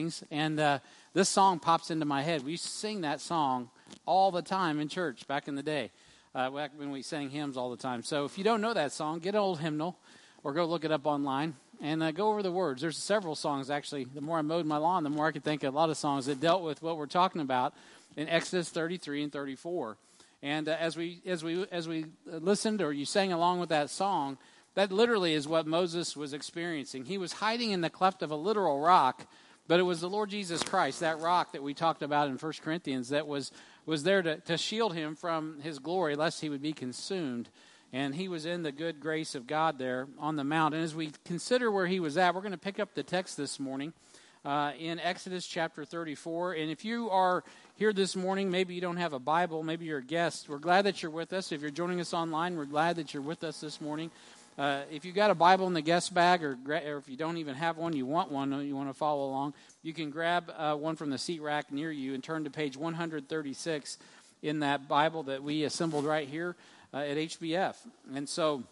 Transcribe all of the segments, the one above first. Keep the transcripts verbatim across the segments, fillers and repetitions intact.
And uh, this song pops into my head. We used to sing that song all the time in church back in the day, uh, back when we sang hymns all the time. So if you don't know that song, get an old hymnal or go look it up online and uh, go over the words. There's several songs, actually. The more I mowed my lawn, the more I could think of a lot of songs that dealt with what we're talking about in Exodus thirty-three and thirty-four. And uh, as we as we as we listened, or you sang along with that song, that literally is what Moses was experiencing. He was hiding in the cleft of a literal rock. But it was the Lord Jesus Christ, that rock that we talked about in First Corinthians, that was, was there to, to shield him from his glory, lest he would be consumed. And he was in the good grace of God there on the mount. And as we consider where he was at, we're going to pick up the text this morning uh, in Exodus chapter thirty-four. And if you are here this morning, maybe you don't have a Bible, maybe you're a guest, we're glad that you're with us. If you're joining us online, we're glad that you're with us this morning. Uh, if you've got a Bible in the guest bag, or, or if you don't even have one, you want one, or you want to follow along, you can grab uh, one from the seat rack near you and turn to page one thirty-six in that Bible that we assembled right here uh, at H B F. And so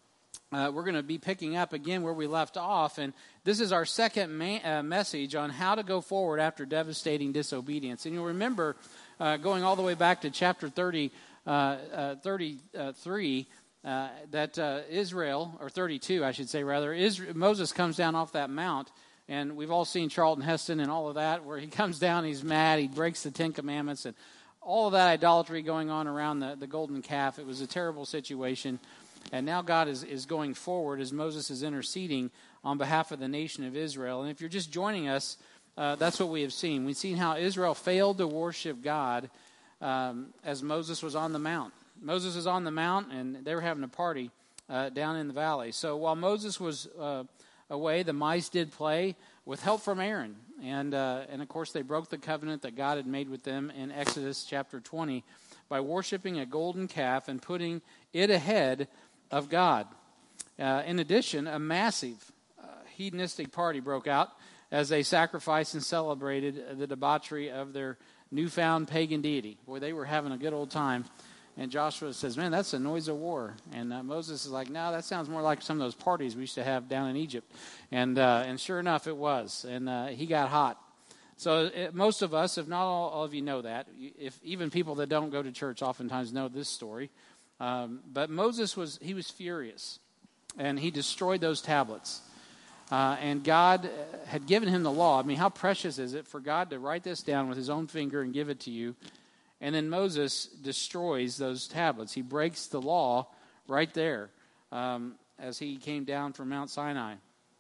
uh, we're going to be picking up again where we left off, and this is our second ma- uh, message on how to go forward after devastating disobedience. And you'll remember uh, going all the way back to chapter thirty, uh, uh, thirty-three, Uh, that uh, Israel, or thirty-two, I should say rather, Israel, Moses comes down off that mount, and we've all seen Charlton Heston and all of that, where he comes down, he's mad, he breaks the Ten Commandments, and all of that idolatry going on around the, the golden calf. It was a terrible situation, and now God is, is going forward as Moses is interceding on behalf of the nation of Israel. And if you're just joining us, uh, that's what we have seen. We've seen how Israel failed to worship God um, as Moses was on the mount. Moses was on the mount, and they were having a party uh, down in the valley. So while Moses was uh, away, the mice did play with help from Aaron. And, uh, and of course, they broke the covenant that God had made with them in Exodus chapter twenty by worshiping a golden calf and putting it ahead of God. Uh, in addition, a massive uh, hedonistic party broke out as they sacrificed and celebrated the debauchery of their newfound pagan deity. Boy, they were having a good old time. And Joshua says, man, that's the noise of war. And uh, Moses is like, no, that sounds more like some of those parties we used to have down in Egypt. And uh, and sure enough, it was. And uh, he got hot. So it, most of us, if not all, all of you know that, if even people that don't go to church oftentimes know this story. Um, but Moses, was he was furious. And he destroyed those tablets. Uh, and God had given him the law. I mean, how precious is it for God to write this down with his own finger and give it to you? And then Moses destroys those tablets. He breaks the law right there um, as he came down from Mount Sinai.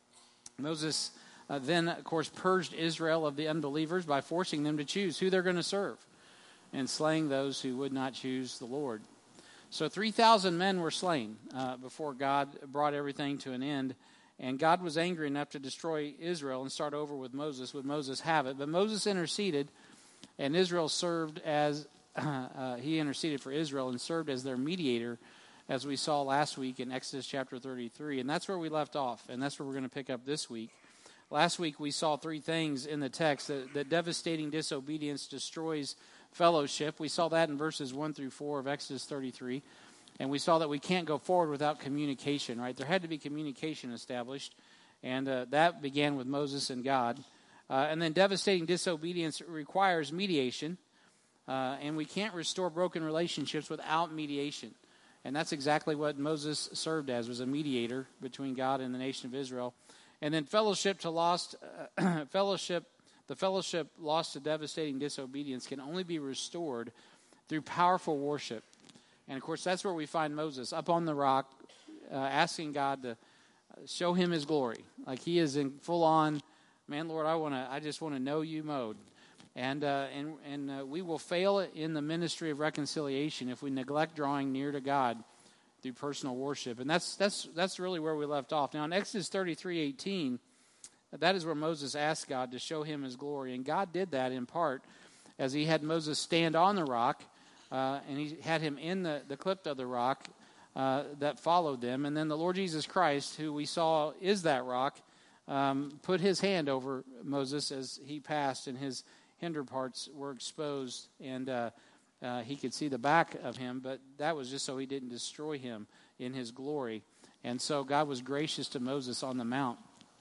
Moses uh, then, of course, purged Israel of the unbelievers by forcing them to choose who they're going to serve and slaying those who would not choose the Lord. So three thousand men were slain uh, before God brought everything to an end. And God was angry enough to destroy Israel and start over with Moses. Would Moses have it? But Moses interceded. And Israel served as, uh, he interceded for Israel and served as their mediator, as we saw last week in Exodus chapter thirty-three. And that's where we left off, and that's where we're going to pick up this week. Last week we saw three things in the text. That, that devastating disobedience destroys fellowship. We saw that in verses one through four of Exodus thirty-three. And we saw that we can't go forward without communication, right? There had to be communication established, and uh, that began with Moses and God. Uh, and then devastating disobedience requires mediation, uh, and we can't restore broken relationships without mediation. And that's exactly what Moses served as, was a mediator between God and the nation of Israel. And then fellowship to lost uh, fellowship, the fellowship lost to devastating disobedience can only be restored through powerful worship. And of course, that's where we find Moses up on the rock, uh, asking God to show him his glory, like he is in full on. Man, Lord, I want to. I just want to know you mode. And uh, and and uh, we will fail in the ministry of reconciliation if we neglect drawing near to God through personal worship. And that's that's that's really where we left off. Now in Exodus thirty-three eighteen, that is where Moses asked God to show him his glory. And God did that in part as he had Moses stand on the rock, uh, and he had him in the, the cliff of the rock uh, that followed them. And then the Lord Jesus Christ, who we saw is that rock, Um, put his hand over Moses as he passed, and his hinder parts were exposed, and uh, uh, he could see the back of him, but that was just so he didn't destroy him in his glory. And so God was gracious to Moses on the mount.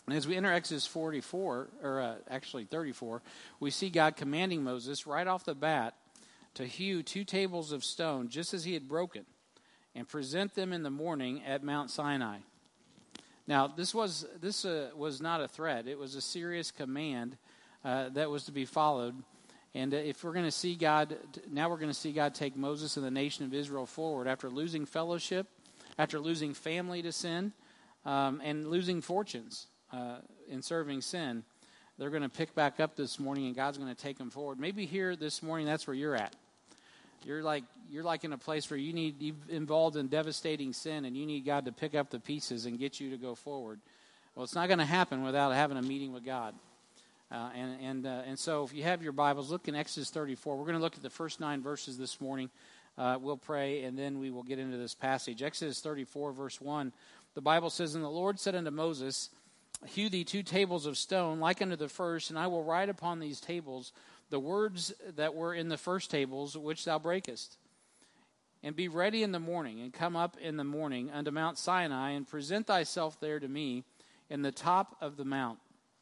And as we enter Exodus forty-four, or uh, actually thirty-four, we see God commanding Moses right off the bat to hew two tables of stone, just as he had broken, and present them in the morning at Mount Sinai. Now, this was this uh, was not a threat. It was a serious command uh, that was to be followed. And uh, if we're going to see God, now we're going to see God take Moses and the nation of Israel forward after losing fellowship, after losing family to sin, um, and losing fortunes uh, in serving sin. They're going to pick back up this morning, and God's going to take them forward. Maybe here this morning, that's where you're at. You're like you're like in a place where you need you're involved in devastating sin, and you need God to pick up the pieces and get you to go forward. Well, it's not going to happen without having a meeting with God. Uh, and and uh, and so, if you have your Bibles, look in Exodus thirty-four. We're going to look at the first nine verses this morning. Uh, we'll pray, and then we will get into this passage. Exodus thirty-four, verse one. The Bible says, "And the Lord said unto Moses, Hew thee two tables of stone, like unto the first, and I will write upon these tables the words that were in the first tables, which thou breakest. And be ready in the morning, and come up in the morning unto Mount Sinai, and present thyself there to me in the top of the mount.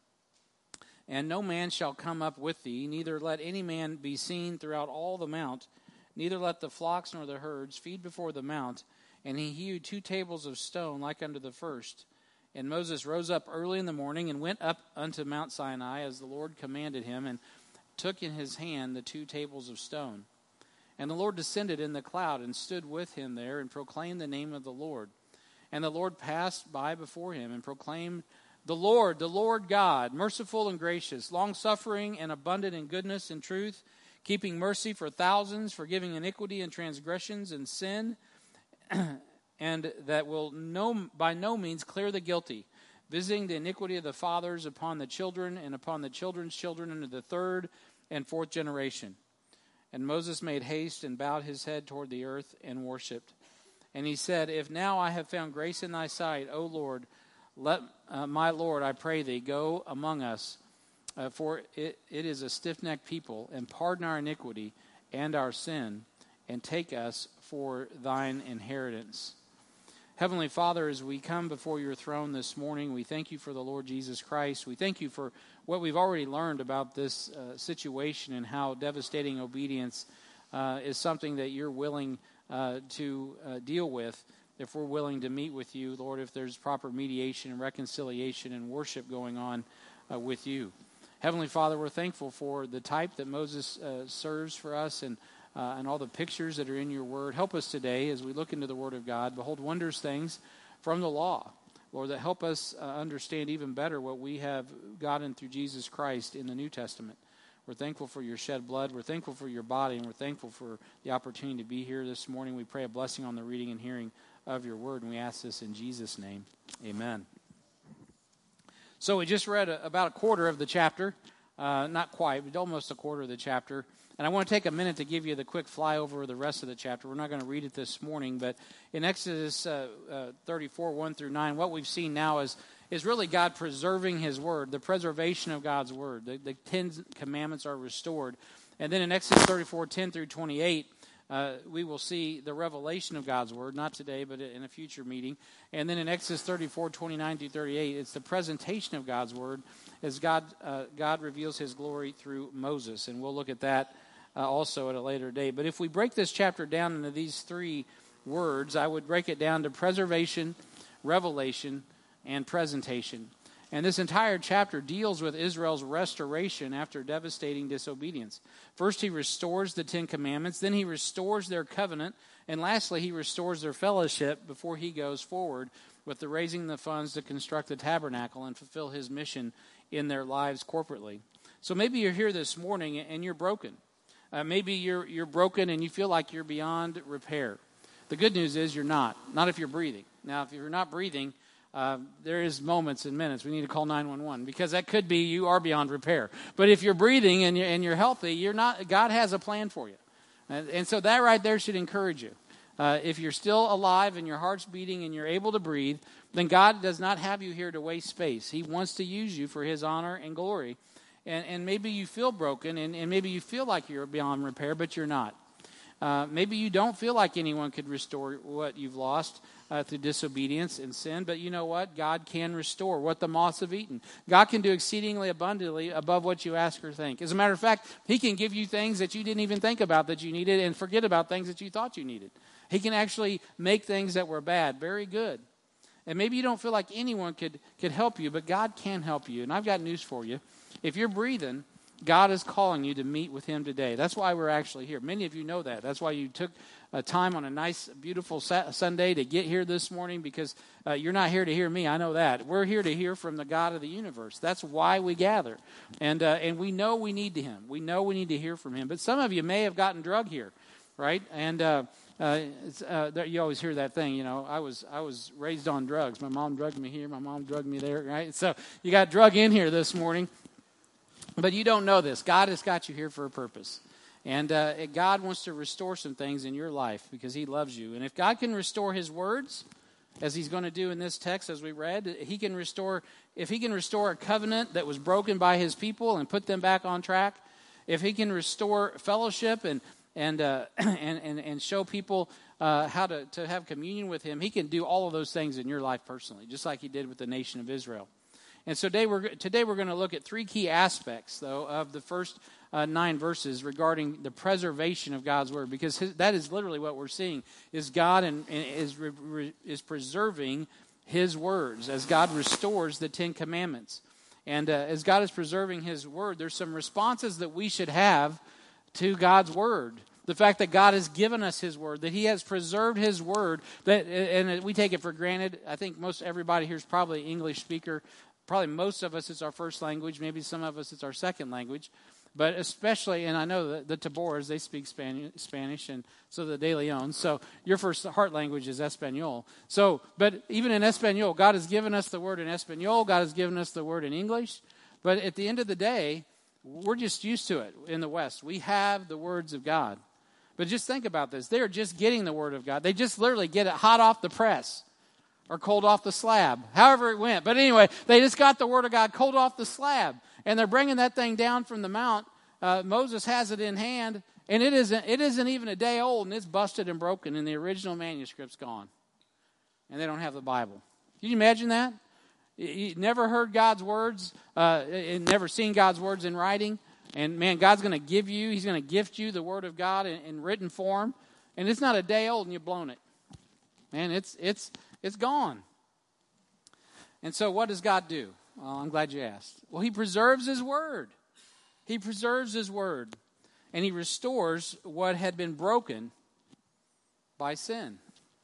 And no man shall come up with thee, neither let any man be seen throughout all the mount, neither let the flocks nor the herds feed before the mount. And he hewed two tables of stone, like unto the first. And Moses rose up early in the morning, and went up unto Mount Sinai, as the Lord commanded him, and took in his hand the two tables of stone. And the Lord descended in the cloud, and stood with him there, and proclaimed the name of the Lord. And the Lord passed by before him, and proclaimed, The Lord, the Lord God, merciful and gracious, long-suffering and abundant in goodness and truth, keeping mercy for thousands, forgiving iniquity and transgressions and sin, and that will no, by no means clear the guilty, visiting the iniquity of the fathers upon the children, and upon the children's children into the third and fourth generation. And Moses made haste, and bowed his head toward the earth, and worshipped. And he said, If now I have found grace in thy sight, O Lord, let uh, my Lord, I pray thee, go among us, uh, for it, it is a stiff-necked people, and pardon our iniquity and our sin, and take us for thine inheritance. Heavenly Father, as we come before your throne this morning, we thank you for the Lord Jesus Christ. We thank you for what we've already learned about this uh, situation, and how devastating obedience uh, is something that you're willing uh, to uh, deal with if we're willing to meet with you, Lord, if there's proper mediation and reconciliation and worship going on uh, with you. Heavenly Father, we're thankful for the type that Moses uh, serves for us, and Uh, and all the pictures that are in your word. Help us today as we look into the word of God. Behold wondrous things from the law, Lord, that help us uh, understand even better what we have gotten through Jesus Christ in the New Testament. We're thankful for your shed blood. We're thankful for your body, and we're thankful for the opportunity to be here this morning. We pray a blessing on the reading and hearing of your word, and we ask this in Jesus' name. Amen. So we just read a, about a quarter of the chapter. Uh, not quite, but almost a quarter of the chapter. And I want to take a minute to give you the quick flyover of the rest of the chapter. We're not going to read it this morning, but in Exodus uh, uh, thirty-four, one through nine, what we've seen now is is really God preserving his word, the preservation of God's word. The, the Ten Commandments are restored. And then in Exodus thirty-four, ten through twenty-eight, uh, we will see the revelation of God's word, not today, but in a future meeting. And then in Exodus thirty-four, twenty-nine through thirty-eight, it's the presentation of God's word as God, uh, God reveals his glory through Moses. And we'll look at that Uh, also at a later date. But if we break this chapter down into these three words, I would break it down to preservation, revelation, and presentation. And this entire chapter deals with Israel's restoration after devastating disobedience. First, he restores the Ten Commandments. Then he restores their covenant. And lastly, he restores their fellowship before he goes forward with the raising the funds to construct the tabernacle and fulfill his mission in their lives corporately. So maybe you're here this morning and you're broken. Uh, maybe you're you're broken and you feel like you're beyond repair. The good news is you're not. Not if you're breathing. Now, if you're not breathing, uh, there is moments and minutes we need to call nine one one, because that could be you are beyond repair. But if you're breathing and you're, and you're healthy, you're not. God has a plan for you, and, and so that right there should encourage you. Uh, if you're still alive and your heart's beating and you're able to breathe, then God does not have you here to waste space. He wants to use you for his honor and glory. And, and maybe you feel broken, and, and maybe you feel like you're beyond repair, but you're not. Uh, maybe you don't feel like anyone could restore what you've lost uh, through disobedience and sin, but you know what? God can restore what the moths have eaten. God can do exceedingly abundantly above what you ask or think. As a matter of fact, he can give you things that you didn't even think about that you needed and forget about things that you thought you needed. He can actually make things that were bad very good. And maybe you don't feel like anyone could, could help you, but God can help you. And I've got news for you. If you're breathing, God is calling you to meet with him today. That's why we're actually here. Many of you know that. That's why you took a time on a nice, beautiful Sunday to get here this morning, because uh, you're not here to hear me. I know that. We're here to hear from the God of the universe. That's why we gather. And uh, and we know we need him. We know we need to hear from him. But some of you may have gotten drugged here, right? And uh, uh, it's, uh, you always hear that thing, you know, I was I was raised on drugs. My mom drugged me here. My mom drugged me there, right? So you got drug in here this morning. But you don't know this. God has got you here for a purpose. And uh, God wants to restore some things in your life because he loves you. And if God can restore his words, as he's going to do in this text as we read, he can restore, if he can restore a covenant that was broken by his people and put them back on track, if he can restore fellowship and and uh, and, and and show people uh, how to, to have communion with him, he can do all of those things in your life personally, just like he did with the nation of Israel. And so today we're, today we're going to look at three key aspects, though, of the first uh, nine verses regarding the preservation of God's word, because his, that is literally what we're seeing, is God and, and is, re, re, is preserving his words as God restores the Ten Commandments. And uh, as God is preserving his word, there's some responses that we should have to God's word. The fact that God has given us his word, that he has preserved his word, that and we take it for granted. I think most everybody here is probably an English speaker. Probably most of us, it's our first language. Maybe some of us, it's our second language. But especially, and I know that the Tabors, they speak Spanish, Spanish, and so the De Leon. So your first heart language is Espanol. So, but even in Espanol, God has given us the word in Espanol. God has given us the word in English. But at the end of the day, we're just used to it in the West. We have the words of God. But just think about this. They're just getting the word of God. They just literally get it hot off the press. Or cold off the slab, however it went. But anyway, they just got the word of God cold off the slab. And they're bringing that thing down from the mount. Uh, Moses has it in hand. And it isn't, it isn't even a day old. And it's busted and broken. And the original manuscript's gone. And they don't have the Bible. Can you imagine that? You never heard God's words. Uh, never seen God's words in writing. And man, God's going to give you, he's going to gift you the word of God in, in written form. And it's not a day old and you've blown it. Man, it's it's... It's gone. And so what does God do? Well, I'm glad you asked. Well, he preserves his word. He preserves his word. And he restores what had been broken by sin.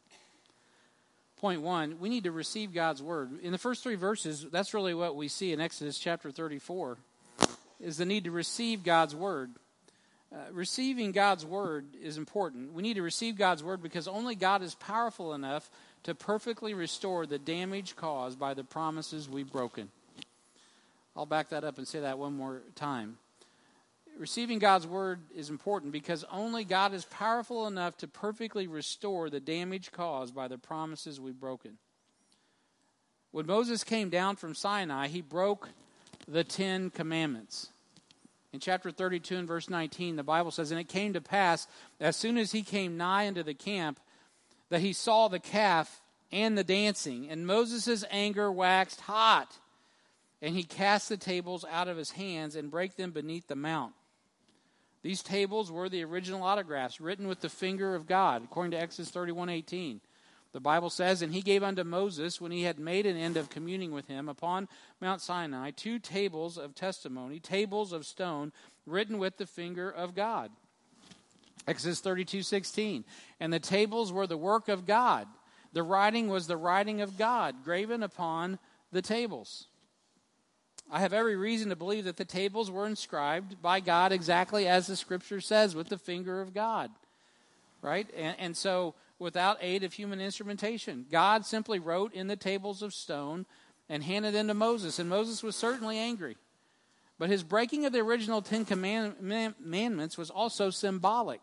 Point one, we need to receive God's word. In the first three verses, that's really what we see in Exodus chapter thirty-four, is the need to receive God's word. Uh, receiving God's word is important. We need to receive God's word because only God is powerful enough to perfectly restore the damage caused by the promises we've broken. I'll back that up and say that one more time. Receiving God's word is important because only God is powerful enough to perfectly restore the damage caused by the promises we've broken. When Moses came down from Sinai, he broke the Ten Commandments. In chapter thirty-two and verse nineteen, the Bible says, "And it came to pass, as soon as he came nigh unto the camp, that he saw the calf and the dancing, and Moses' anger waxed hot, and he cast the tables out of his hands and brake them beneath the mount." These tables were the original autographs written with the finger of God, according to Exodus thirty-one eighteen. The Bible says, "And he gave unto Moses, when he had made an end of communing with him upon Mount Sinai, two tables of testimony, tables of stone, written with the finger of God." Exodus thirty-two sixteen. "And the tables were the work of God. The writing was the writing of God, graven upon the tables." I have every reason to believe that the tables were inscribed by God exactly as the Scripture says, with the finger of God. Right? And, and so, without aid of human instrumentation, God simply wrote in the tables of stone and handed them to Moses. And Moses was certainly angry. But his breaking of the original Ten Commandments was also symbolic.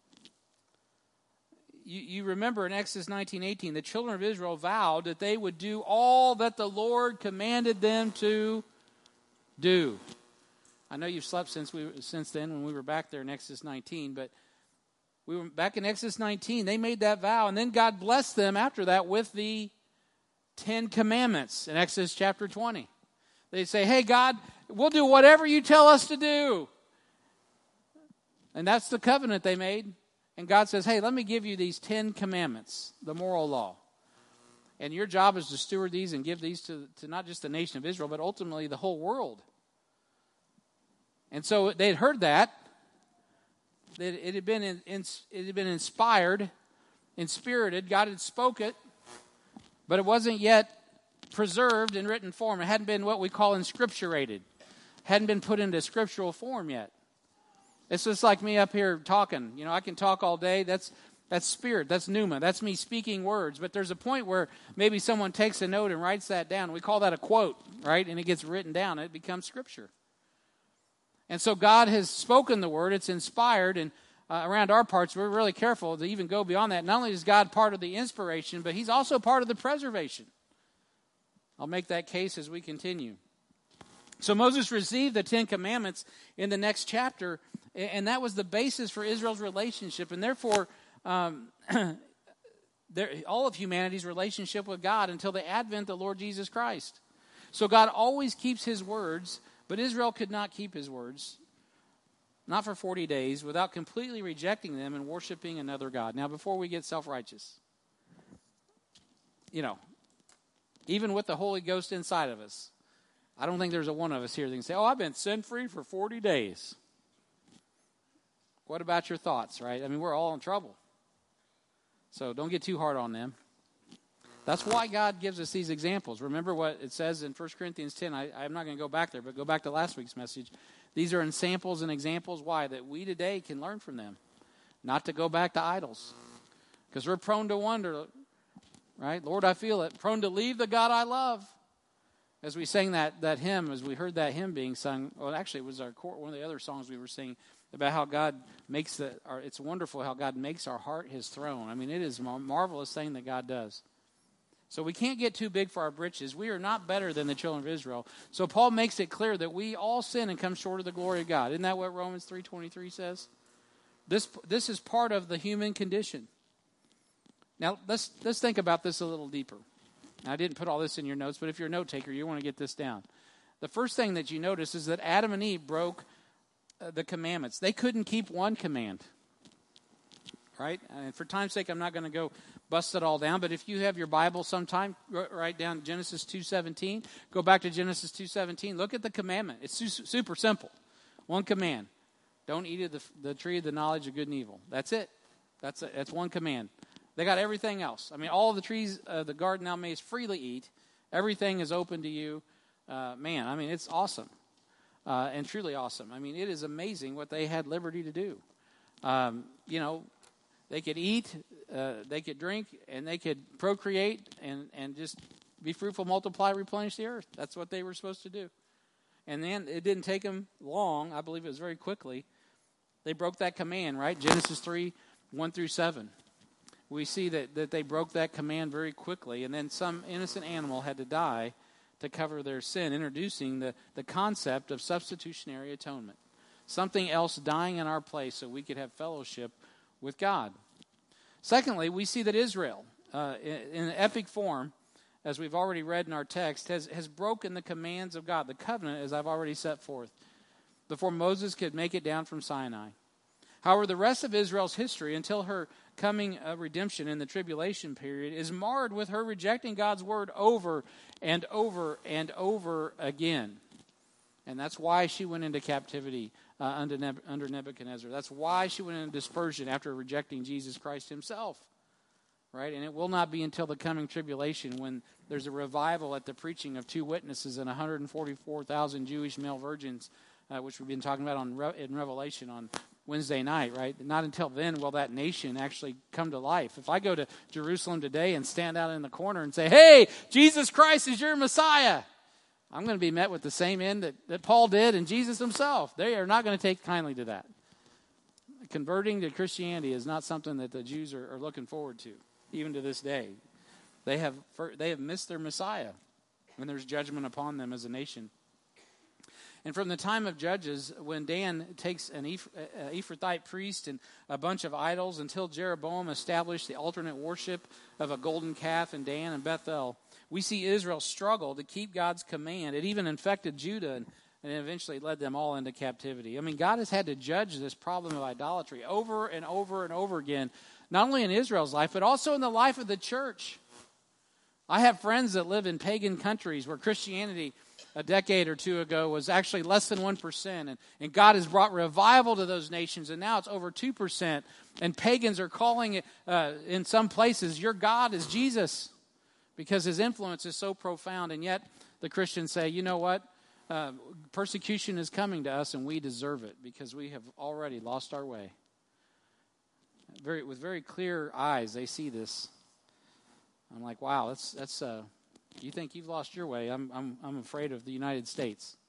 You, you remember in Exodus nineteen eighteen, the children of Israel vowed that they would do all that the Lord commanded them to do. I know you've slept since we since then when we were back there in Exodus nineteen, but We were back in Exodus nineteen. They made that vow, and then God blessed them after that with the Ten Commandments in Exodus chapter twenty. They say, hey, God, we'll do whatever you tell us to do. And that's the covenant they made. And God says, hey, let me give you these Ten Commandments, the moral law. And your job is to steward these and give these to, to not just the nation of Israel, but ultimately the whole world. And so they had heard that. It had been in, in, it had been inspired, inspirited. God had spoke it, but it wasn't yet preserved in written form. It hadn't been what we call inscripturated. Hadn't been put into scriptural form yet. It's just like me up here talking. You know, I can talk all day. That's that's spirit. That's pneuma. That's me speaking words. But there's a point where maybe someone takes a note and writes that down. We call that a quote, right? And it gets written down. It becomes scripture. And so God has spoken the word. It's inspired. And uh, around our parts, we're really careful to even go beyond that. Not only is God part of the inspiration, but he's also part of the preservation. I'll make that case as we continue. So Moses received the Ten Commandments in the next chapter, and that was the basis for Israel's relationship. And therefore, um, there, all of humanity's relationship with God until the advent of the Lord Jesus Christ. So God always keeps his words. But Israel could not keep his words, not for forty days, without completely rejecting them and worshiping another God. Now, before we get self-righteous, you know, even with the Holy Ghost inside of us, I don't think there's a one of us here that can say, oh, I've been sin-free for forty days. What about your thoughts, right? I mean, we're all in trouble. So don't get too hard on them. That's why God gives us these examples. Remember what it says in First Corinthians ten. I, I'm not going to go back there, but go back to last week's message. These are samples and examples. Why? That we today can learn from them. Not to go back to idols. Because we're prone to wonder, right? Lord, I feel it. Prone to leave the God I love. As we sang that, that hymn, as we heard that hymn being sung, well, actually it was our one of the other songs we were singing about how God makes the, our, it's wonderful how God makes our heart his throne. I mean, it is a marvelous thing that God does. So we can't get too big for our britches. We are not better than the children of Israel. So Paul makes it clear that we all sin and come short of the glory of God. Isn't that what Romans three twenty-three says? This this is part of the human condition. Now, let's let's think about this a little deeper. Now, I didn't put all this in your notes, but if you're a note taker, you want to get this down. The first thing that you notice is that Adam and Eve broke uh, the commandments. They couldn't keep one command. Right? And for time's sake, I'm not going to go bust it all down. But if you have your Bible sometime, write down Genesis two seventeen. Go back to Genesis two seventeen. Look at the commandment. It's su- super simple. One command. Don't eat of the, the tree of the knowledge of good and evil. That's it. That's a, that's one command. They got everything else. I mean, all of the trees of the garden thou mayest freely eat. Everything is open to you. Uh, man, I mean, it's awesome. Uh, and truly awesome. I mean, it is amazing what they had liberty to do. Um, you know, they could eat, uh, they could drink, and they could procreate and, and just be fruitful, multiply, replenish the earth. That's what they were supposed to do. And then it didn't take them long. I believe it was very quickly. They broke that command, right? Genesis three, one through seven. We see that, that they broke that command very quickly. And then some innocent animal had to die to cover their sin, introducing the, the concept of substitutionary atonement. Something else dying in our place so we could have fellowship with God. Secondly, we see that Israel, uh, in, in epic form, as we've already read in our text, has, has broken the commands of God, the covenant, as I've already set forth, before Moses could make it down from Sinai. However, the rest of Israel's history, until her coming uh, redemption in the tribulation period, is marred with her rejecting God's word over and over and over again. And that's why she went into captivity uh, under, Neb- under Nebuchadnezzar. That's why she went into dispersion after rejecting Jesus Christ himself. Right? And it will not be until the coming tribulation when there's a revival at the preaching of two witnesses and one hundred forty-four thousand Jewish male virgins, uh, which we've been talking about on Re- in Revelation on Wednesday night, right? Not until then will that nation actually come to life. If I go to Jerusalem today and stand out in the corner and say, hey, Jesus Christ is your Messiah, I'm going to be met with the same end that, that Paul did and Jesus himself. They are not going to take kindly to that. Converting to Christianity is not something that the Jews are, are looking forward to, even to this day. They have they have missed their Messiah when there's judgment upon them as a nation. And from the time of Judges, when Dan takes an Eph- uh, Ephrathite priest and a bunch of idols, until Jeroboam established the alternate worship of a golden calf in Dan and Bethel, we see Israel struggle to keep God's command. It even infected Judah and, and eventually led them all into captivity. I mean, God has had to judge this problem of idolatry over and over and over again, not only in Israel's life, but also in the life of the church. I have friends that live in pagan countries where Christianity a decade or two ago was actually less than one percent. And, and God has brought revival to those nations, and now it's over two percent. And pagans are calling it, uh, in some places, your God is Jesus, because his influence is so profound. And yet the Christians say, you know what? Uh, persecution is coming to us, and we deserve it because we have already lost our way. Very, with very clear eyes, they see this. I'm like, wow, that's that's. Uh, you think you've lost your way? I'm I'm I'm afraid of the United States.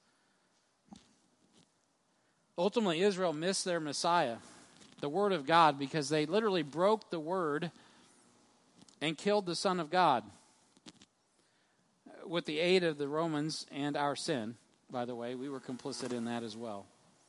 Ultimately, Israel missed their Messiah, the Word of God, because they literally broke the Word and killed the Son of God with the aid of the Romans and our sin. By the way, we were complicit in that as well.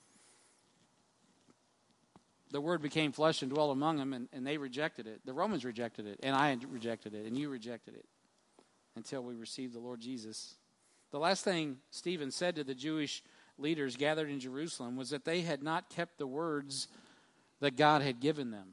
The Word became flesh and dwelt among them, and, and they rejected it. The Romans rejected it, and I rejected it, and you rejected it until we received the Lord Jesus. The last thing Stephen said to the Jewish leaders gathered in Jerusalem was that they had not kept the words that God had given them.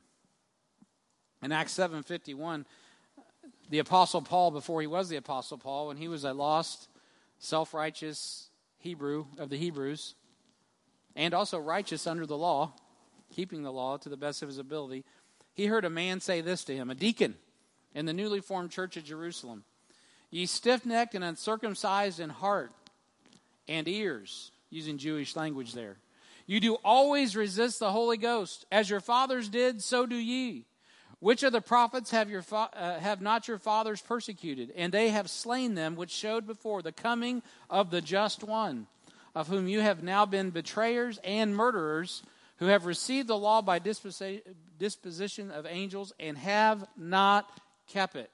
In Acts seven fifty-one, the Apostle Paul, before he was the Apostle Paul, when he was a lost, self-righteous Hebrew of the Hebrews, and also righteous under the law, keeping the law to the best of his ability, he heard a man say this to him, a deacon in the newly formed church at Jerusalem: "Ye stiff-necked and uncircumcised in heart and ears," using Jewish language there, "you do always resist the Holy Ghost. As your fathers did, so do ye. Which of the prophets have your fa- uh, have not your fathers persecuted? And they have slain them which showed before the coming of the just one, of whom you have now been betrayers and murderers, who have received the law by disposi- disposition of angels and have not kept it."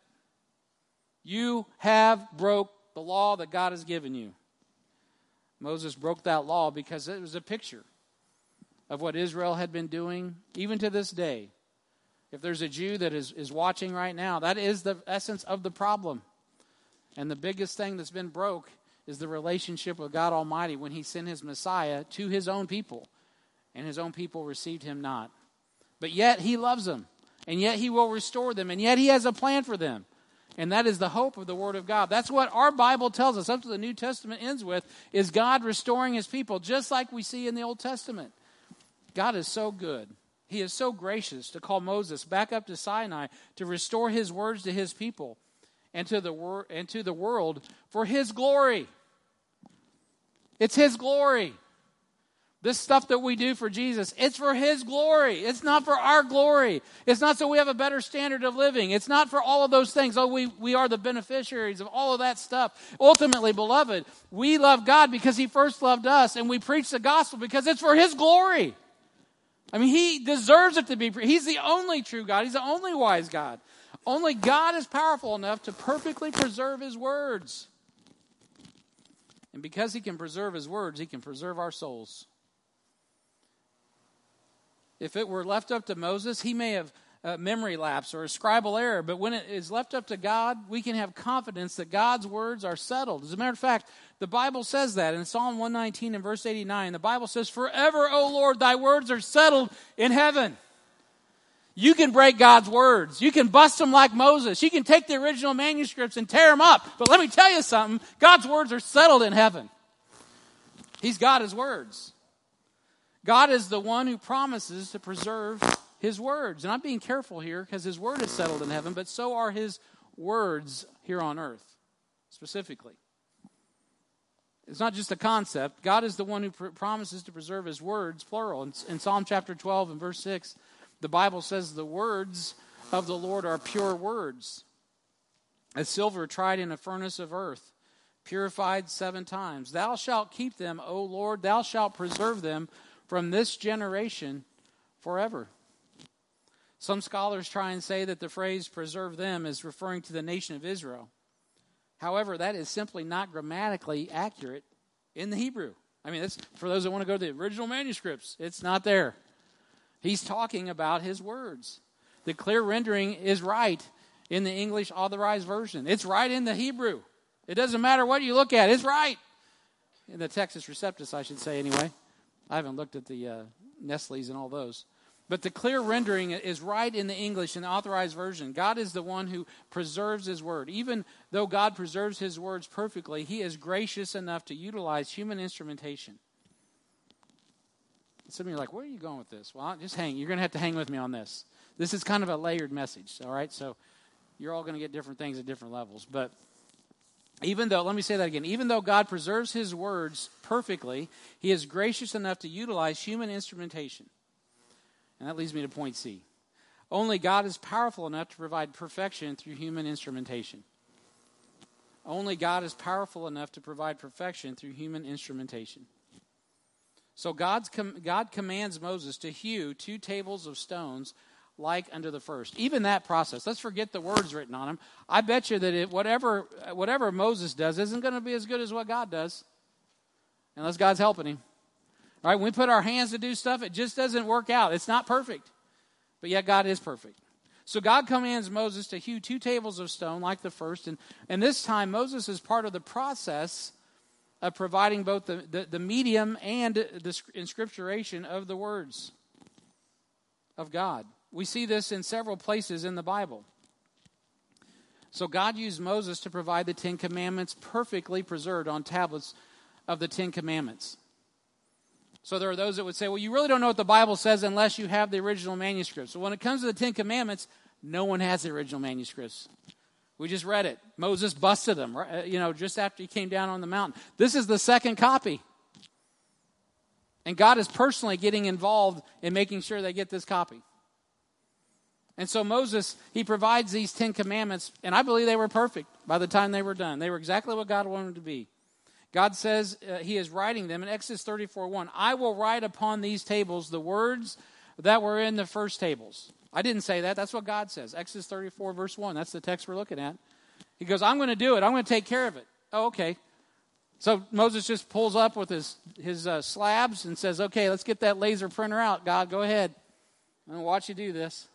You have broke the law that God has given you. Moses broke that law because it was a picture of what Israel had been doing even to this day. If there's a Jew that is, is watching right now, that is the essence of the problem. And the biggest thing that's been broke is the relationship with God Almighty when he sent his Messiah to his own people. And his own people received him not. But yet he loves them. And yet he will restore them. And yet he has a plan for them. And that is the hope of the Word of God. That's what our Bible tells us. That's what the New Testament ends with, is God restoring his people, just like we see in the Old Testament. God is so good. He is so gracious to call Moses back up to Sinai to restore his words to his people and to the wor- and to the world for his glory. It's his glory. This stuff that we do for Jesus, it's for his glory. It's not for our glory. It's not so we have a better standard of living. It's not for all of those things. Oh, we, we are the beneficiaries of all of that stuff. Ultimately, beloved, we love God because he first loved us, and we preach the gospel because it's for his glory. I mean, he deserves it to be. He's the only true God. He's the only wise God. Only God is powerful enough to perfectly preserve his words. And because he can preserve his words, he can preserve our souls. If it were left up to Moses, he may have a memory lapse or a scribal error. But when it is left up to God, we can have confidence that God's words are settled. As a matter of fact, the Bible says that in Psalm one nineteen and verse eighty-nine. The Bible says, "Forever, O Lord, thy words are settled in heaven." You can break God's words. You can bust them like Moses. You can take the original manuscripts and tear them up. But let me tell you something. God's words are settled in heaven. He's got his words. God is the one who promises to preserve his words. And I'm being careful here because his word is settled in heaven, but so are his words here on earth, specifically. It's not just a concept. God is the one who pr- promises to preserve his words, plural. In, in Psalm chapter twelve and verse six, the Bible says the words of the Lord are pure words, as silver tried in a furnace of earth, purified seven times. Thou shalt keep them, O Lord, thou shalt preserve them from this generation forever. Some scholars try and say that the phrase "preserve them" is referring to the nation of Israel. However, that is simply not grammatically accurate in the Hebrew. I mean, that's for those that want to go to the original manuscripts. It's not there. He's talking about his words. The clear rendering is right in the English Authorized Version. It's right in the Hebrew. It doesn't matter what you look at. It's right. In the Textus Receptus, I should say, anyway. I haven't looked at the uh, Nestle's and all those. But the clear rendering is right in the English, in the Authorized Version. God is the one who preserves his word. Even though God preserves his words perfectly, he is gracious enough to utilize human instrumentation. Some of you are like, where are you going with this? Well, just hang. You're going to have to hang with me on this. This is kind of a layered message, all right? So you're all going to get different things at different levels. But even though, let me say that again, even though God preserves his words perfectly, he is gracious enough to utilize human instrumentation. And that leads me to point C. Only God is powerful enough to provide perfection through human instrumentation. Only God is powerful enough to provide perfection through human instrumentation. So God's com- God commands Moses to hew two tables of stones like unto the first. Even that process, let's forget the words written on them. I bet you that it, whatever, whatever Moses does isn't going to be as good as what God does, unless God's helping him. All right, when we put our hands to do stuff, it just doesn't work out. It's not perfect, but yet God is perfect. So God commands Moses to hew two tables of stone like the first, and, and this time Moses is part of the process of providing both the, the, the medium and the inscripturation of the words of God. We see this in several places in the Bible. So God used Moses to provide the Ten Commandments perfectly preserved on tablets of the Ten Commandments. So there are those that would say, well, you really don't know what the Bible says unless you have the original manuscript. So when it comes to the Ten Commandments, no one has the original manuscripts. We just read it. Moses busted them, right? You know, just after he came down on the mountain. This is the second copy. And God is personally getting involved in making sure they get this copy. And so Moses, he provides these Ten Commandments, and I believe they were perfect by the time they were done. They were exactly what God wanted them to be. God says uh, he is writing them in Exodus thirty-four one. I will write upon these tables the words that were in the first tables. I didn't say that. That's what God says. Exodus thirty-four verse one. That's the text we're looking at. He goes, I'm going to do it. I'm going to take care of it. Oh, okay. So Moses just pulls up with his, his uh, slabs and says, okay, let's get that laser printer out. God, go ahead. I'm going to watch you do this.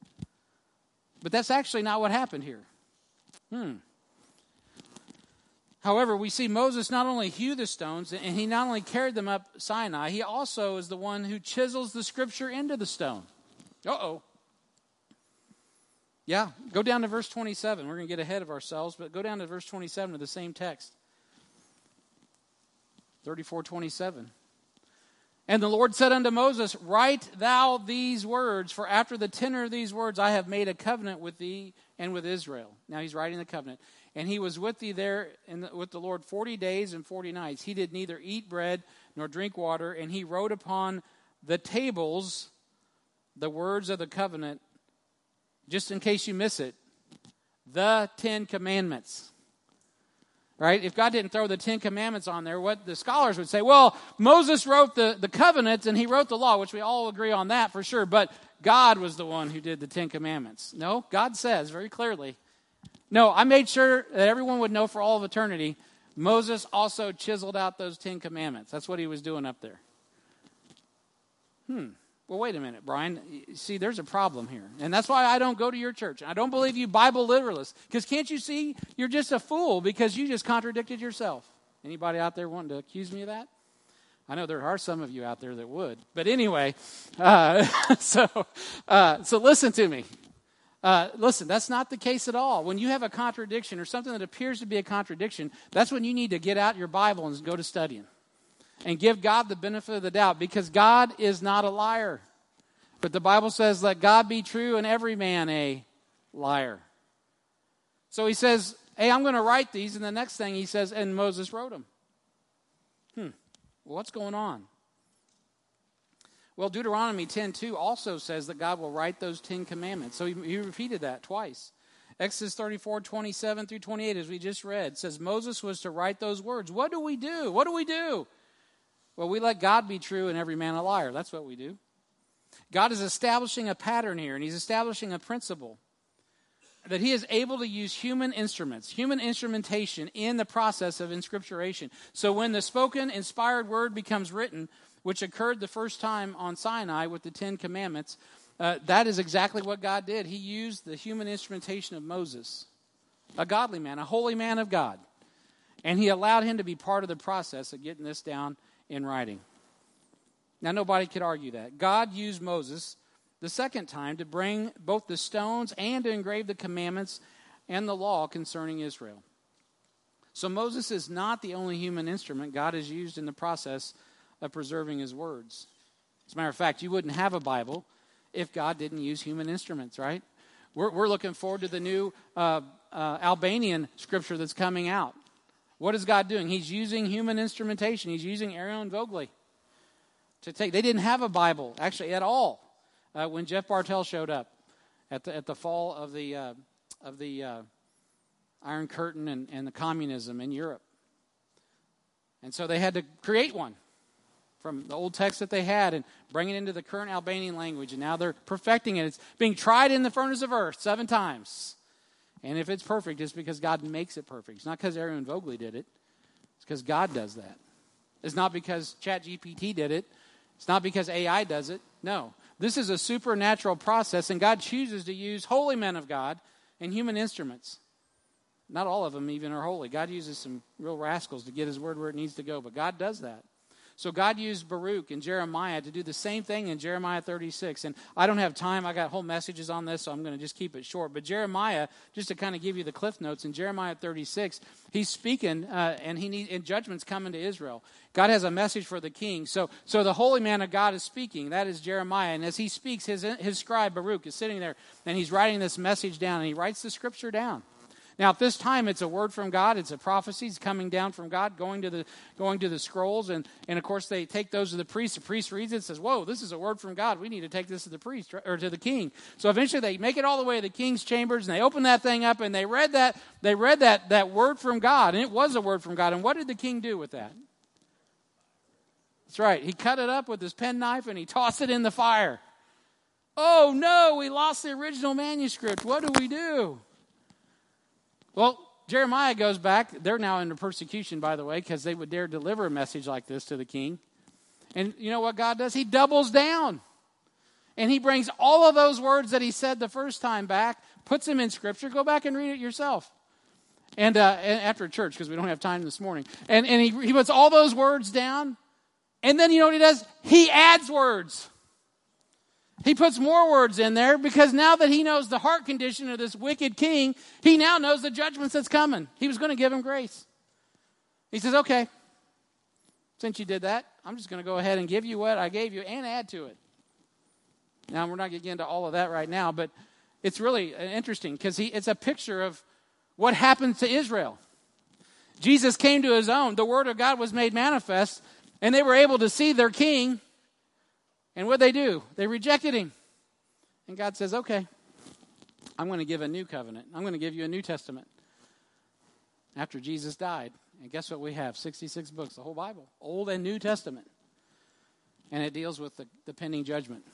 But that's actually not what happened here. Hmm. However, we see Moses not only hew the stones, and he not only carried them up Sinai, he also is the one who chisels the scripture into the stone. Uh-oh. Yeah, go down to verse twenty-seven. We're going to get ahead of ourselves, but go down to verse twenty-seven of the same text. thirty-four twenty-seven. And the Lord said unto Moses, write thou these words, for after the tenor of these words I have made a covenant with thee and with Israel. Now he's writing the covenant. And he was with thee there in the, with the Lord forty days and forty nights. He did neither eat bread nor drink water, and he wrote upon the tables the words of the covenant, just in case you miss it, the Ten Commandments. Right? If God didn't throw the Ten Commandments on there, what the scholars would say, well, Moses wrote the, the covenant and he wrote the law, which we all agree on that for sure, but God was the one who did the Ten Commandments. No, God says very clearly, no, I made sure that everyone would know for all of eternity, Moses also chiseled out those Ten Commandments. That's what he was doing up there. Hmm. Well, wait a minute, Brian. See, there's a problem here. And that's why I don't go to your church. I don't believe you Bible literalists. Because can't you see you're just a fool because you just contradicted yourself? Anybody out there wanting to accuse me of that? I know there are some of you out there that would. But anyway, uh, so uh, so listen to me. Uh, listen, that's not the case at all. When you have a contradiction or something that appears to be a contradiction, that's when you need to get out your Bible and go to studying. And give God the benefit of the doubt, because God is not a liar. But the Bible says, let God be true and every man a liar. So he says, hey, I'm going to write these. And the next thing he says, and Moses wrote them. Hmm. Well, what's going on? Well, Deuteronomy ten two also says that God will write those Ten Commandments. So he, he repeated that twice. Exodus thirty-four twenty-seven through twenty-eight, as we just read, says Moses was to write those words. What do we do? What do we do? Well, we let God be true and every man a liar. That's what we do. God is establishing a pattern here, and he's establishing a principle. that he is able to use human instruments, human instrumentation in the process of inscripturation. So when the spoken, inspired word becomes written, which occurred the first time on Sinai with the Ten Commandments, uh, that is exactly what God did. He used the human instrumentation of Moses, a godly man, a holy man of God. And he allowed him to be part of the process of getting this down in writing. Now, nobody could argue that. God used Moses the second time to bring both the stones and to engrave the commandments and the law concerning Israel. So Moses is not the only human instrument God has used in the process of preserving his words. As a matter of fact, you wouldn't have a Bible if God didn't use human instruments, right? We're, we're looking forward to the new uh, uh, Albanian scripture that's coming out. What is God doing? He's using human instrumentation. He's using Aaron Vogli to take. They didn't have a Bible, actually, at all. Uh, when Jeff Bartell showed up at the at the fall of the uh, of the uh, Iron Curtain and, and the communism in Europe, and so they had to create one from the old text that they had and bring it into the current Albanian language, and now they're perfecting it. It's being tried in the furnace of earth seven times, and if it's perfect, it's because God makes it perfect. It's not because Aaron Vogli did it; it's because God does that. It's not because ChatGPT did it. It's not because A I does it. No. This is a supernatural process, and God chooses to use holy men of God and human instruments. Not all of them even are holy. God uses some real rascals to get his word where it needs to go, but God does that. So God used Baruch and Jeremiah to do the same thing in Jeremiah thirty-six. And I don't have time. I got whole messages on this, so I'm going to just keep it short. But Jeremiah, just to kind of give you the cliff notes, in Jeremiah thirty-six, he's speaking, uh, and he need, and judgment's coming to Israel. God has a message for the king. So, so the holy man of God is speaking. That is Jeremiah. And as he speaks, his, his scribe Baruch is sitting there, and he's writing this message down, and he writes the scripture down. Now, at this time, it's a word from God. It's a prophecy. It's coming down from God, going to the going to the scrolls. And, and of course, they take those to the priest. The priest reads it and says, whoa, this is a word from God. We need to take this to the priest or to the king. So eventually, they make it all the way to the king's chambers, and they open that thing up, and they read that they read that, that word from God. And it was a word from God. And what did the king do with that? That's right. He cut it up with his penknife, and he tossed it in the fire. Oh, no, we lost the original manuscript. What do we do? Well, Jeremiah goes back. They're now under persecution, by the way, because they would dare deliver a message like this to the king. And you know what God does? He doubles down. And he brings all of those words that he said the first time back, puts them in Scripture. Go back and read it yourself. And, uh, and after church, because we don't have time this morning. And, and he, he puts all those words down. And then you know what he does? He adds words. He puts more words in there because now that he knows the heart condition of this wicked king, he now knows the judgments that's coming. He was going to give him grace. He says, okay, since you did that, I'm just going to go ahead and give you what I gave you and add to it. Now, we're not going to get into all of that right now, but it's really interesting because he it's a picture of what happens to Israel. Jesus came to his own. The word of God was made manifest, and they were able to see their king. And what they do? They rejected him. And God says, okay, I'm going to give a new covenant. I'm going to give you a New Testament. After Jesus died. And guess what we have? sixty-six books, the whole Bible. Old and New Testament. And it deals with the, the pending judgment.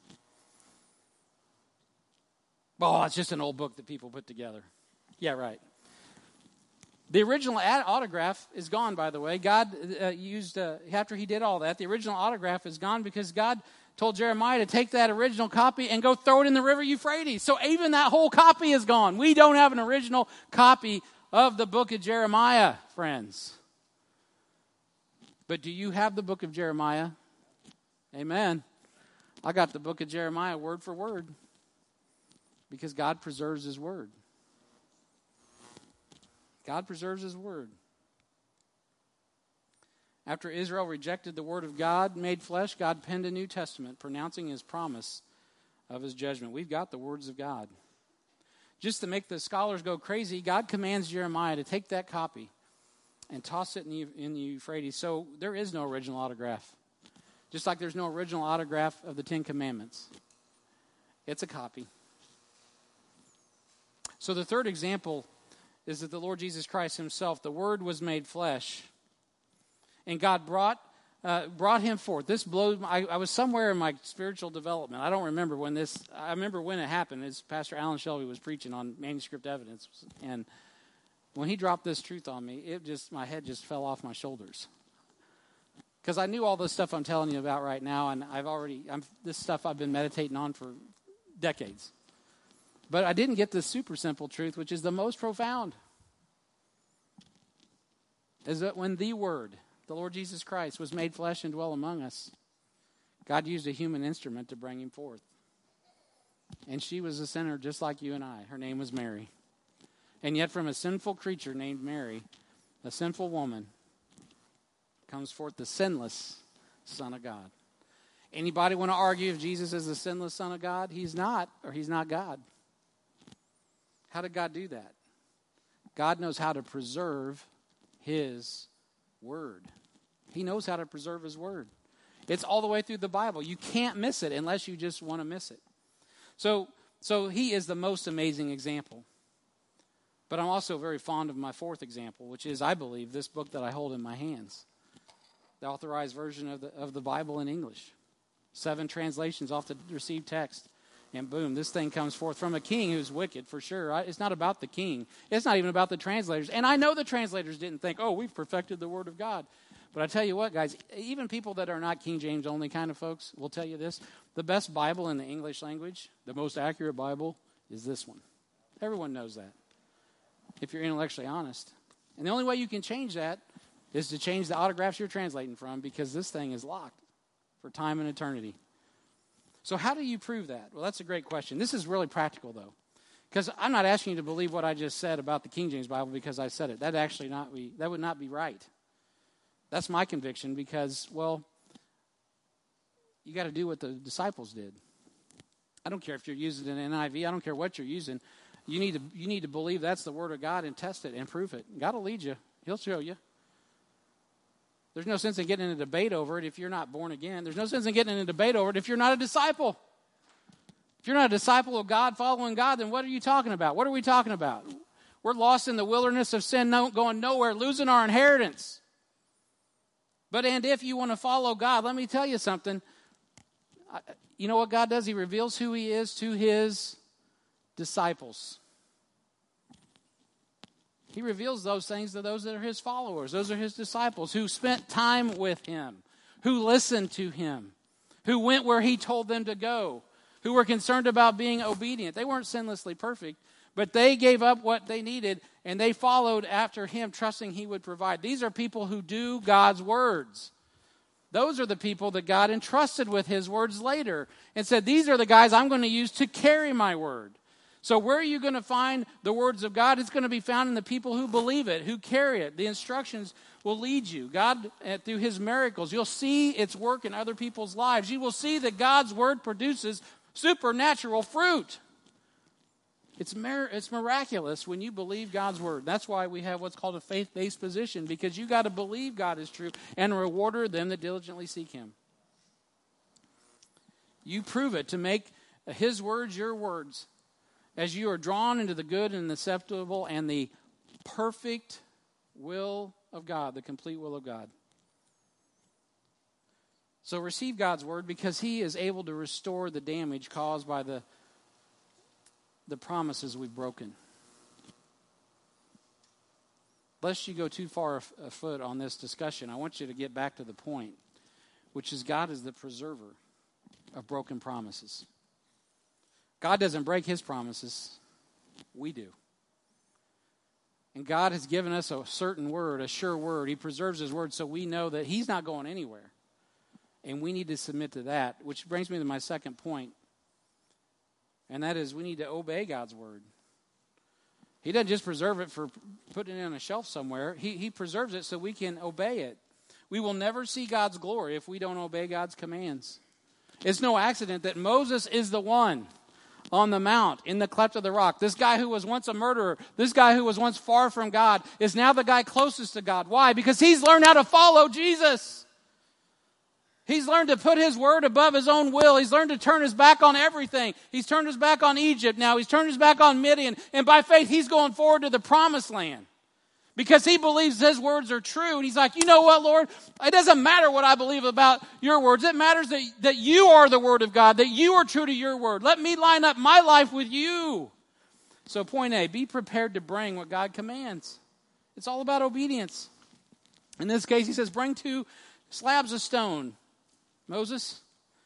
Oh, it's just an old book that people put together. Yeah, right. The original ad- autograph is gone, by the way. God uh, used, uh, after he did all that, the original autograph is gone because God told Jeremiah to take that original copy and go throw it in the river Euphrates. So even that whole copy is gone. We don't have an original copy of the book of Jeremiah, friends. But do you have the book of Jeremiah? Amen. I got the book of Jeremiah word for word because God preserves his word. God preserves his word. After Israel rejected the word of God made flesh, God penned a New Testament pronouncing his promise of his judgment. We've got the words of God. Just to make the scholars go crazy, God commands Jeremiah to take that copy and toss it in the, in the Euphrates. So there is no original autograph. Just like there's no original autograph of the Ten Commandments. It's a copy. So the third example is that the Lord Jesus Christ himself, the Word was made flesh. And God brought uh, brought him forth. This blows. My, I, I was somewhere in my spiritual development. I don't remember when this. I remember when it happened. As Pastor Alan Shelby was preaching on manuscript evidence, and when he dropped this truth on me, it just my head just fell off my shoulders. Because I knew all this stuff I'm telling you about right now, and I've already I'm, this stuff I've been meditating on for decades. But I didn't get this super simple truth, which is the most profound. Is that when the Word, the Lord Jesus Christ, was made flesh and dwelt among us, God used a human instrument to bring him forth. And she was a sinner just like you and I. Her name was Mary. And yet from a sinful creature named Mary, a sinful woman, comes forth the sinless Son of God. Anybody want to argue if Jesus is the sinless Son of God? He's not, or he's not God. How did God do that? God knows how to preserve his word. He knows how to preserve his word. It's all the way through the Bible. You can't miss it unless you just want to miss it. So, so he is the most amazing example. But I'm also very fond of my fourth example, which is, I believe, this book that I hold in my hands. The authorized version of the, of the Bible in English. Seven translations off the received text. And boom, this thing comes forth from a king who's wicked, for sure. It's not about the king. It's not even about the translators. And I know the translators didn't think, oh, we've perfected the word of God. But I tell you what, guys, even people that are not King James only kind of folks will tell you this. The best Bible in the English language, the most accurate Bible, is this one. Everyone knows that, if you're intellectually honest. And the only way you can change that is to change the autographs you're translating from, because this thing is locked for time and eternity. So how do you prove that? Well, that's a great question. This is really practical, though, because I'm not asking you to believe what I just said about the King James Bible because I said it. That actually not be that would not be right. That's my conviction because, well, you got to do what the disciples did. I don't care if you're using an N I V. I don't care what you're using. You need to you need to believe that's the Word of God and test it and prove it. God will lead you. He'll show you. There's no sense in getting in a debate over it if you're not born again. There's no sense in getting in a debate over it if you're not a disciple. If you're not a disciple of God, following God, then what are you talking about? What are we talking about? We're lost in the wilderness of sin, going nowhere, losing our inheritance. But and if you want to follow God, let me tell you something. You know what God does? He reveals who he is to his disciples. He reveals those things to those that are his followers. Those are his disciples who spent time with him, who listened to him, who went where he told them to go, who were concerned about being obedient. They weren't sinlessly perfect, but they gave up what they needed, and they followed after him, trusting he would provide. These are people who do God's words. Those are the people that God entrusted with his words later and said, these are the guys I'm going to use to carry my word. So where are you going to find the words of God? It's going to be found in the people who believe it, who carry it. The instructions will lead you. God, through his miracles, you'll see its work in other people's lives. You will see that God's word produces supernatural fruit. It's, mir- it's miraculous when you believe God's word. That's why we have what's called a faith-based position, because you got to believe God is true and rewarder them that diligently seek him. You prove it to make his words your words, as you are drawn into the good and acceptable and the perfect will of God, the complete will of God. So receive God's word because he is able to restore the damage caused by the, the promises we've broken. Lest you go too far afoot on this discussion, I want you to get back to the point, which is God is the preserver of broken promises. God doesn't break his promises. We do. And God has given us a certain word, a sure word. He preserves his word so we know that he's not going anywhere. And we need to submit to that, which brings me to my second point. And that is we need to obey God's word. He doesn't just preserve it for putting it on a shelf somewhere. He, he preserves it so we can obey it. We will never see God's glory if we don't obey God's commands. It's no accident that Moses is the one on the mount, in the cleft of the rock. This guy who was once a murderer, this guy who was once far from God, is now the guy closest to God. Why? Because he's learned how to follow Jesus. He's learned to put his word above his own will. He's learned to turn his back on everything. He's turned his back on Egypt now. He's turned his back on Midian. And by faith, he's going forward to the promised land. Because he believes his words are true. And he's like, you know what, Lord? It doesn't matter what I believe about your words. It matters that, that you are the word of God, that you are true to your word. Let me line up my life with you. So point A, be prepared to bring what God commands. It's all about obedience. In this case, he says, bring two slabs of stone. Moses,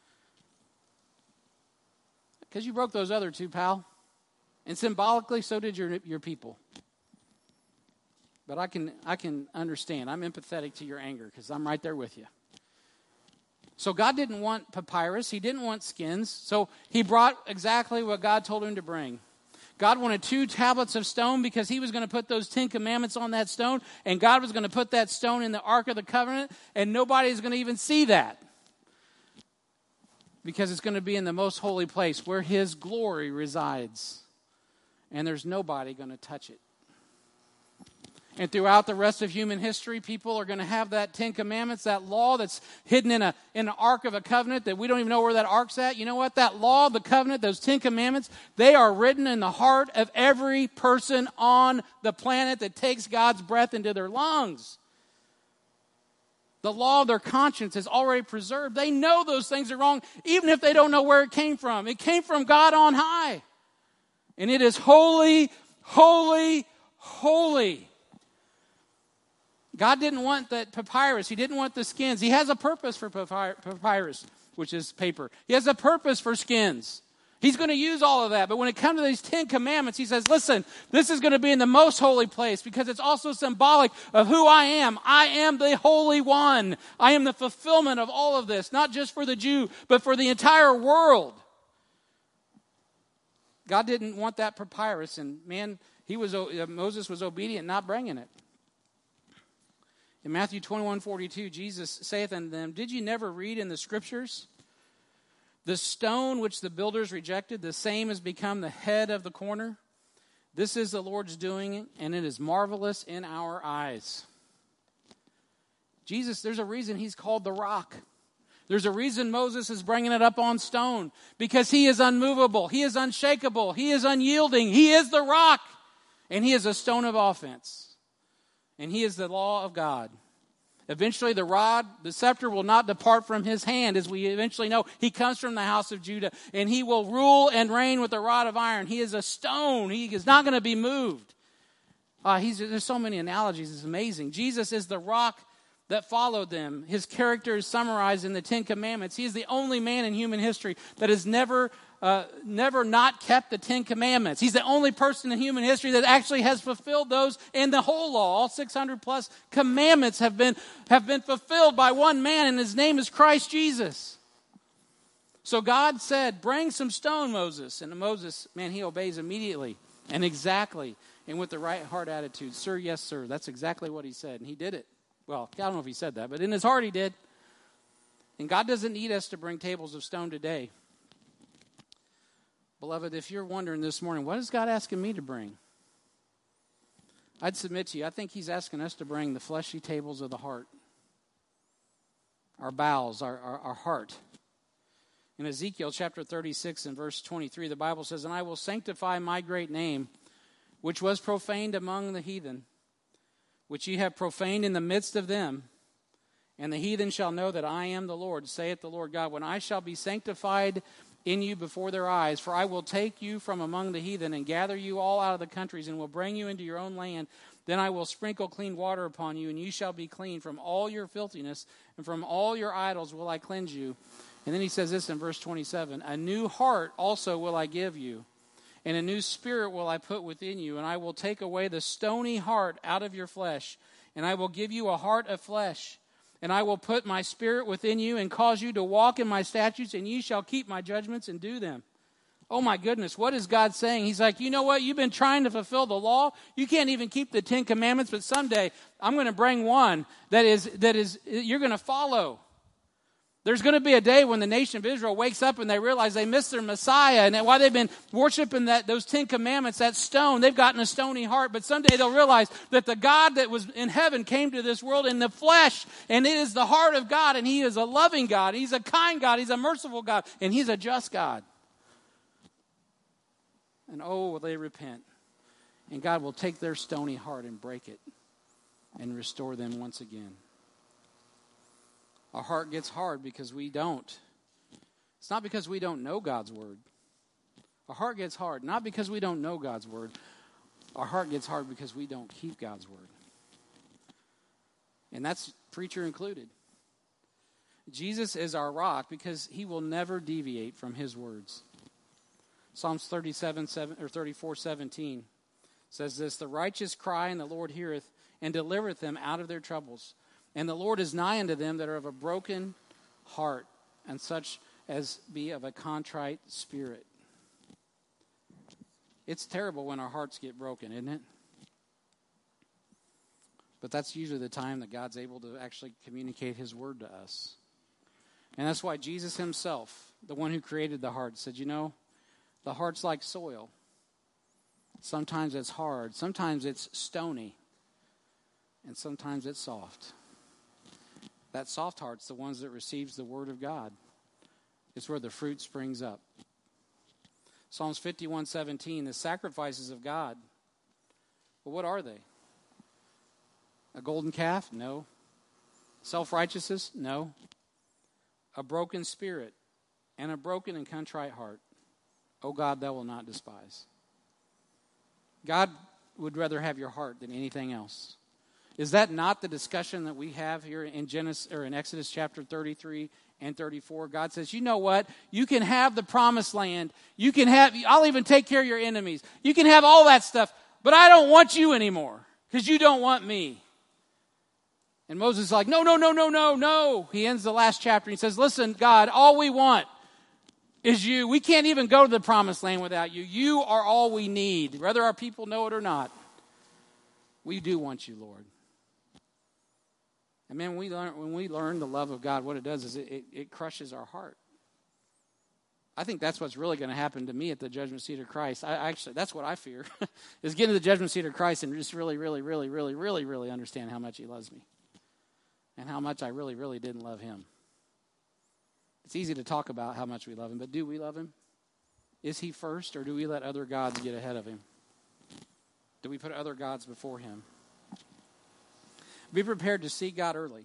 because you broke those other two, pal. And symbolically, so did your, your people. But I can I can understand. I'm empathetic to your anger because I'm right there with you. So God didn't want papyrus. He didn't want skins. So he brought exactly what God told him to bring. God wanted two tablets of stone because he was going to put those Ten Commandments on that stone. And God was going to put that stone in the Ark of the Covenant. And nobody is going to even see that. Because it's going to be in the most holy place where his glory resides. And there's nobody going to touch it. And throughout the rest of human history, people are going to have that Ten Commandments, that law that's hidden in a in an Ark of a Covenant that we don't even know where that Ark's at. You know what? That law, the covenant, those Ten Commandments, they are written in the heart of every person on the planet that takes God's breath into their lungs. The law of their conscience is already preserved. They know those things are wrong, even if they don't know where it came from. It came from God on high. And it is holy, holy, holy. God didn't want that papyrus. He didn't want the skins. He has a purpose for papyrus, which is paper. He has a purpose for skins. He's going to use all of that. But when it comes to these Ten Commandments, he says, listen, this is going to be in the most holy place because it's also symbolic of who I am. I am the Holy One. I am the fulfillment of all of this, not just for the Jew, but for the entire world. God didn't want that papyrus, and man, he was uh, Moses was obedient, not bringing it. In Matthew twenty-one forty-two, Jesus saith unto them, did you never read in the Scriptures? The stone which the builders rejected, the same has become the head of the corner. This is the Lord's doing, and it is marvelous in our eyes. Jesus, there's a reason he's called the rock. There's a reason Moses is bringing it up on stone. Because he is unmovable. He is unshakable. He is unyielding. He is the rock. And he is a stone of offense. And he is the law of God. Eventually the rod, the scepter will not depart from his hand, as we eventually know. He comes from the house of Judah, and he will rule and reign with a rod of iron. He is a stone. He is not going to be moved. Uh, he's, there's so many analogies. It's amazing. Jesus is the rock that followed them. His character is summarized in the Ten Commandments. He is the only man in human history that has never Uh, never not kept the Ten Commandments. He's the only person in human history that actually has fulfilled those in the whole law. All six hundred plus commandments have been, have been fulfilled by one man, and his name is Christ Jesus. So God said, bring some stone, Moses. And Moses, man, he obeys immediately and exactly and with the right heart attitude. Sir, yes, sir. That's exactly what he said. And he did it. Well, I don't know if he said that, but in his heart he did. And God doesn't need us to bring tables of stone today. Beloved, if you're wondering this morning, what is God asking me to bring? I'd submit to you, I think he's asking us to bring the fleshy tables of the heart. Our bowels, our, our, our heart. In Ezekiel chapter thirty-six and verse twenty-three, the Bible says, and I will sanctify my great name, which was profaned among the heathen, which ye have profaned in the midst of them. And the heathen shall know that I am the Lord, saith the Lord God, when I shall be sanctified in you before their eyes. For I will take you from among the heathen and gather you all out of the countries and will bring you into your own land. Then I will sprinkle clean water upon you, and you shall be clean from all your filthiness, and from all your idols will I cleanse you. And then he says this in verse twenty-seven, a new heart also will I give you, and a new spirit will I put within you, and I will take away the stony heart out of your flesh, and I will give you a heart of flesh. And I will put my spirit within you and cause you to walk in my statutes, and ye shall keep my judgments and do them. Oh my goodness, what is God saying? He's like, you know what? You've been trying to fulfill the law. You can't even keep the Ten Commandments, but someday I'm going to bring one that is, that is you're going to follow. There's going to be a day when the nation of Israel wakes up and they realize they missed their Messiah, and why they've been worshiping that those Ten Commandments, that stone. They've gotten a stony heart, but someday they'll realize that the God that was in heaven came to this world in the flesh, and it is the heart of God, and he is a loving God. He's a kind God. He's a merciful God, and he's a just God. And oh, will they repent. And God will take their stony heart and break it and restore them once again. Our heart gets hard because we don't. It's not because we don't know God's word. Our heart gets hard not because we don't know God's word. Our heart gets hard because we don't keep God's word. And that's preacher included. Jesus is our rock because he will never deviate from his words. Psalms thirty-seven, seven, or thirty-four, seventeen says this, the righteous cry and the Lord heareth and delivereth them out of their troubles. And the Lord is nigh unto them that are of a broken heart and such as be of a contrite spirit. It's terrible when our hearts get broken, isn't it? But that's usually the time that God's able to actually communicate his word to us. And that's why Jesus himself, the one who created the heart, said, you know, the heart's like soil. Sometimes it's hard. Sometimes it's stony. And sometimes it's soft. That soft heart's the ones that receives the word of God. It's where the fruit springs up. Psalms fifty-one, seventeen, the sacrifices of God. Well, what are they? A golden calf? No. Self-righteousness? No. A broken spirit and a broken and contrite heart. O God, thou wilt not despise. God would rather have your heart than anything else. Is that not the discussion that we have here in Genesis or in Exodus chapter thirty-three and thirty-four? God says, you know what? You can have the promised land. You can have, I'll even take care of your enemies. You can have all that stuff, but I don't want you anymore because you don't want me. And Moses is like, no, no, no, no, no, no. He ends the last chapter. And he says, listen, God, all we want is you. We can't even go to the promised land without you. You are all we need, whether our people know it or not. We do want you, Lord. And man, when we learn, when we learn the love of God, what it does is it, it, it crushes our heart. I think that's what's really going to happen to me at the judgment seat of Christ. I actually, that's what I fear, is getting to the judgment seat of Christ and just really, really, really, really, really, really understand how much he loves me and how much I really, really didn't love him. It's easy to talk about how much we love him, but do we love him? Is he first, or do we let other gods get ahead of him? Do we put other gods before him? Be prepared to seek God early.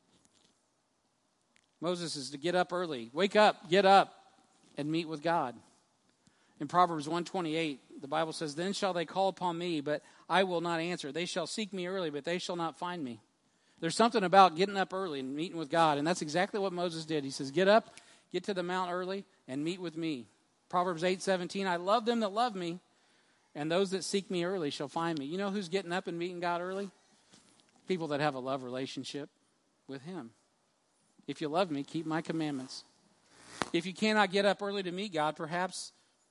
Moses is to get up early. Wake up, get up, and meet with God. In Proverbs one twenty-eight, the Bible says, then shall they call upon me, but I will not answer. They shall seek me early, but they shall not find me. There's something about getting up early and meeting with God, and that's exactly what Moses did. He says, get up, get to the mount early, and meet with me. Proverbs eight seventeen, I love them that love me, and those that seek me early shall find me. You know who's getting up and meeting God early? People that have a love relationship with him. If you love me, keep my commandments. If you cannot get up early to meet God, perhaps,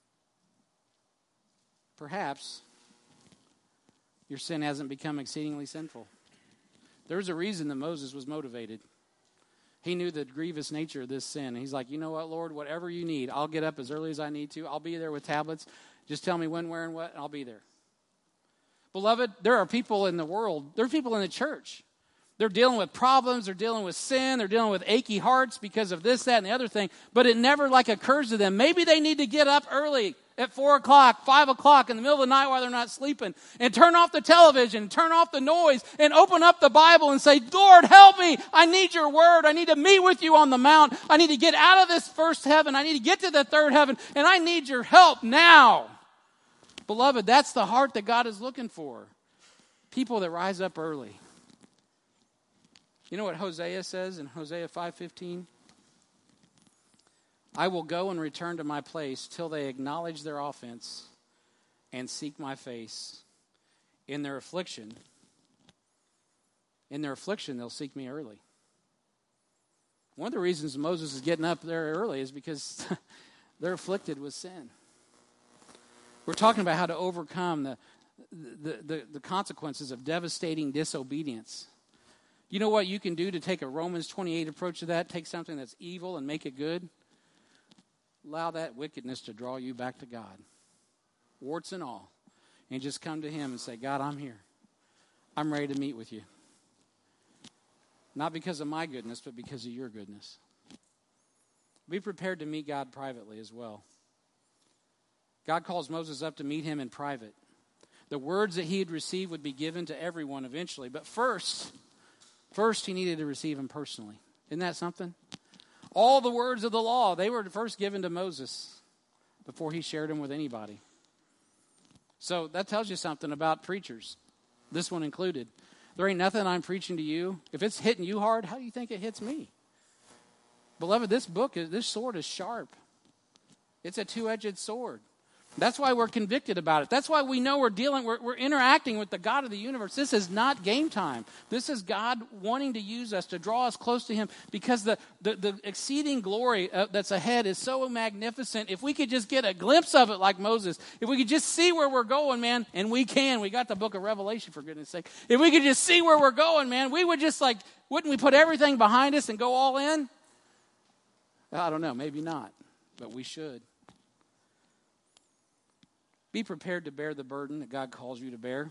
perhaps your sin hasn't become exceedingly sinful. There's a reason that Moses was motivated. He knew the grievous nature of this sin. He's like, you know what, Lord, whatever you need, I'll get up as early as I need to. I'll be there with tablets. Just tell me when, where, and what, and I'll be there. Beloved, there are people in the world, there are people in the church. They're dealing with problems, they're dealing with sin, they're dealing with achy hearts because of this, that, and the other thing. But it never like occurs to them. Maybe they need to get up early at four o'clock, five o'clock in the middle of the night while they're not sleeping and turn off the television, turn off the noise and open up the Bible and say, Lord, help me. I need your word. I need to meet with you on the mount. I need to get out of this first heaven. I need to get to the third heaven and I need your help now. Beloved, that's the heart that God is looking for. People that rise up early. You know what Hosea says in Hosea five fifteen? I will go and return to my place till they acknowledge their offense and seek my face. In their affliction, in their affliction, they'll seek me early. One of the reasons Moses is getting up there early is because they're afflicted with sin. We're talking about how to overcome the, the, the, the consequences of devastating disobedience. You know what you can do to take a Romans twenty-eight approach to that? Take something that's evil and make it good. Allow that wickedness to draw you back to God. Warts and all. And just come to him and say, God, I'm here. I'm ready to meet with you. Not because of my goodness, but because of your goodness. Be prepared to meet God privately as well. God calls Moses up to meet him in private. The words that he had received would be given to everyone eventually. But first, first he needed to receive them personally. Isn't that something? All the words of the law, they were first given to Moses before he shared them with anybody. So that tells you something about preachers, this one included. There ain't nothing I'm preaching to you. If it's hitting you hard, how do you think it hits me? Beloved, this book, is this sword is sharp. It's a two-edged sword. That's why we're convicted about it. That's why we know we're dealing, we're, we're interacting with the God of the universe. This is not game time. This is God wanting to use us, to draw us close to him, because the, the, the exceeding glory uh, that's ahead is so magnificent. If we could just get a glimpse of it like Moses, if we could just see where we're going, man, and we can. We got the book of Revelation, for goodness sake. If we could just see where we're going, man, we would just like, wouldn't we put everything behind us and go all in? I don't know, maybe not, but we should. Be prepared to bear the burden that God calls you to bear.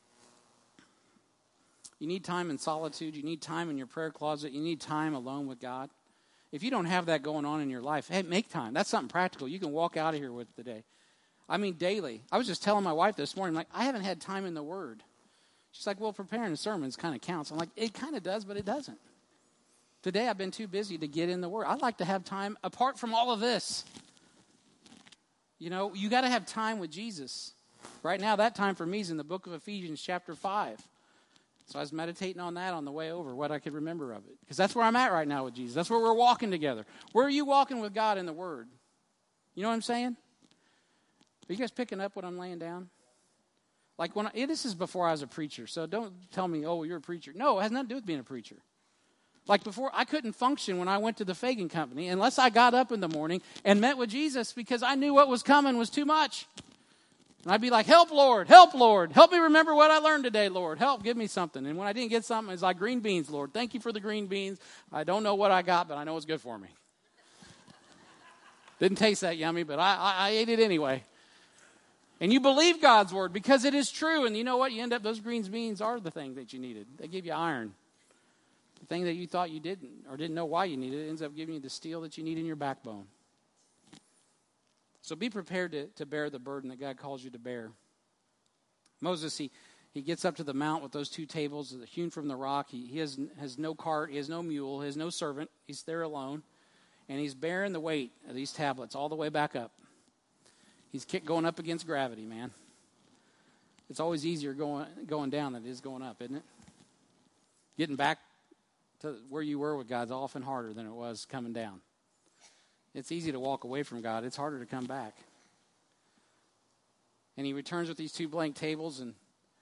You need time in solitude. You need time in your prayer closet. You need time alone with God. If you don't have that going on in your life, hey, make time. That's something practical. You can walk out of here with today. I mean, daily. I was just telling my wife this morning, like, I haven't had time in the Word. She's like, well, preparing the sermons kind of counts. I'm like, it kind of does, but it doesn't. Today I've been too busy to get in the Word. I'd like to have time apart from all of this. You know, you got to have time with Jesus. Right now, that time for me is in the book of Ephesians chapter five. So I was meditating on that on the way over, what I could remember of it. Because that's where I'm at right now with Jesus. That's where we're walking together. Where are you walking with God in the Word? You know what I'm saying? Are you guys picking up what I'm laying down? Like when I, this is before I was a preacher, so don't tell me, oh, you're a preacher. No, it has nothing to do with being a preacher. Like before, I couldn't function when I went to the Fagan Company unless I got up in the morning and met with Jesus, because I knew what was coming was too much. And I'd be like, help, Lord, help, Lord. Help me remember what I learned today, Lord. Help, give me something. And when I didn't get something, it's like green beans, Lord. Thank you for the green beans. I don't know what I got, but I know it's good for me. Didn't taste that yummy, but I, I, I ate it anyway. And you believe God's word because it is true. And you know what? You end up, those green beans are the thing that you needed. They give you iron. The thing that you thought you didn't or didn't know why you needed, it ends up giving you the steel that you need in your backbone. So be prepared to, to bear the burden that God calls you to bear. Moses, he, he gets up to the mount with those two tables hewn from the rock. He, he has, has no cart, he has no mule, he has no servant. He's there alone. And he's bearing the weight of these tablets all the way back up. He's going up against gravity, man. It's always easier going, going down than it is going up, isn't it? Getting back to where you were with God is often harder than it was coming down. It's easy to walk away from God. It's harder to come back. And he returns with these two blank tables, and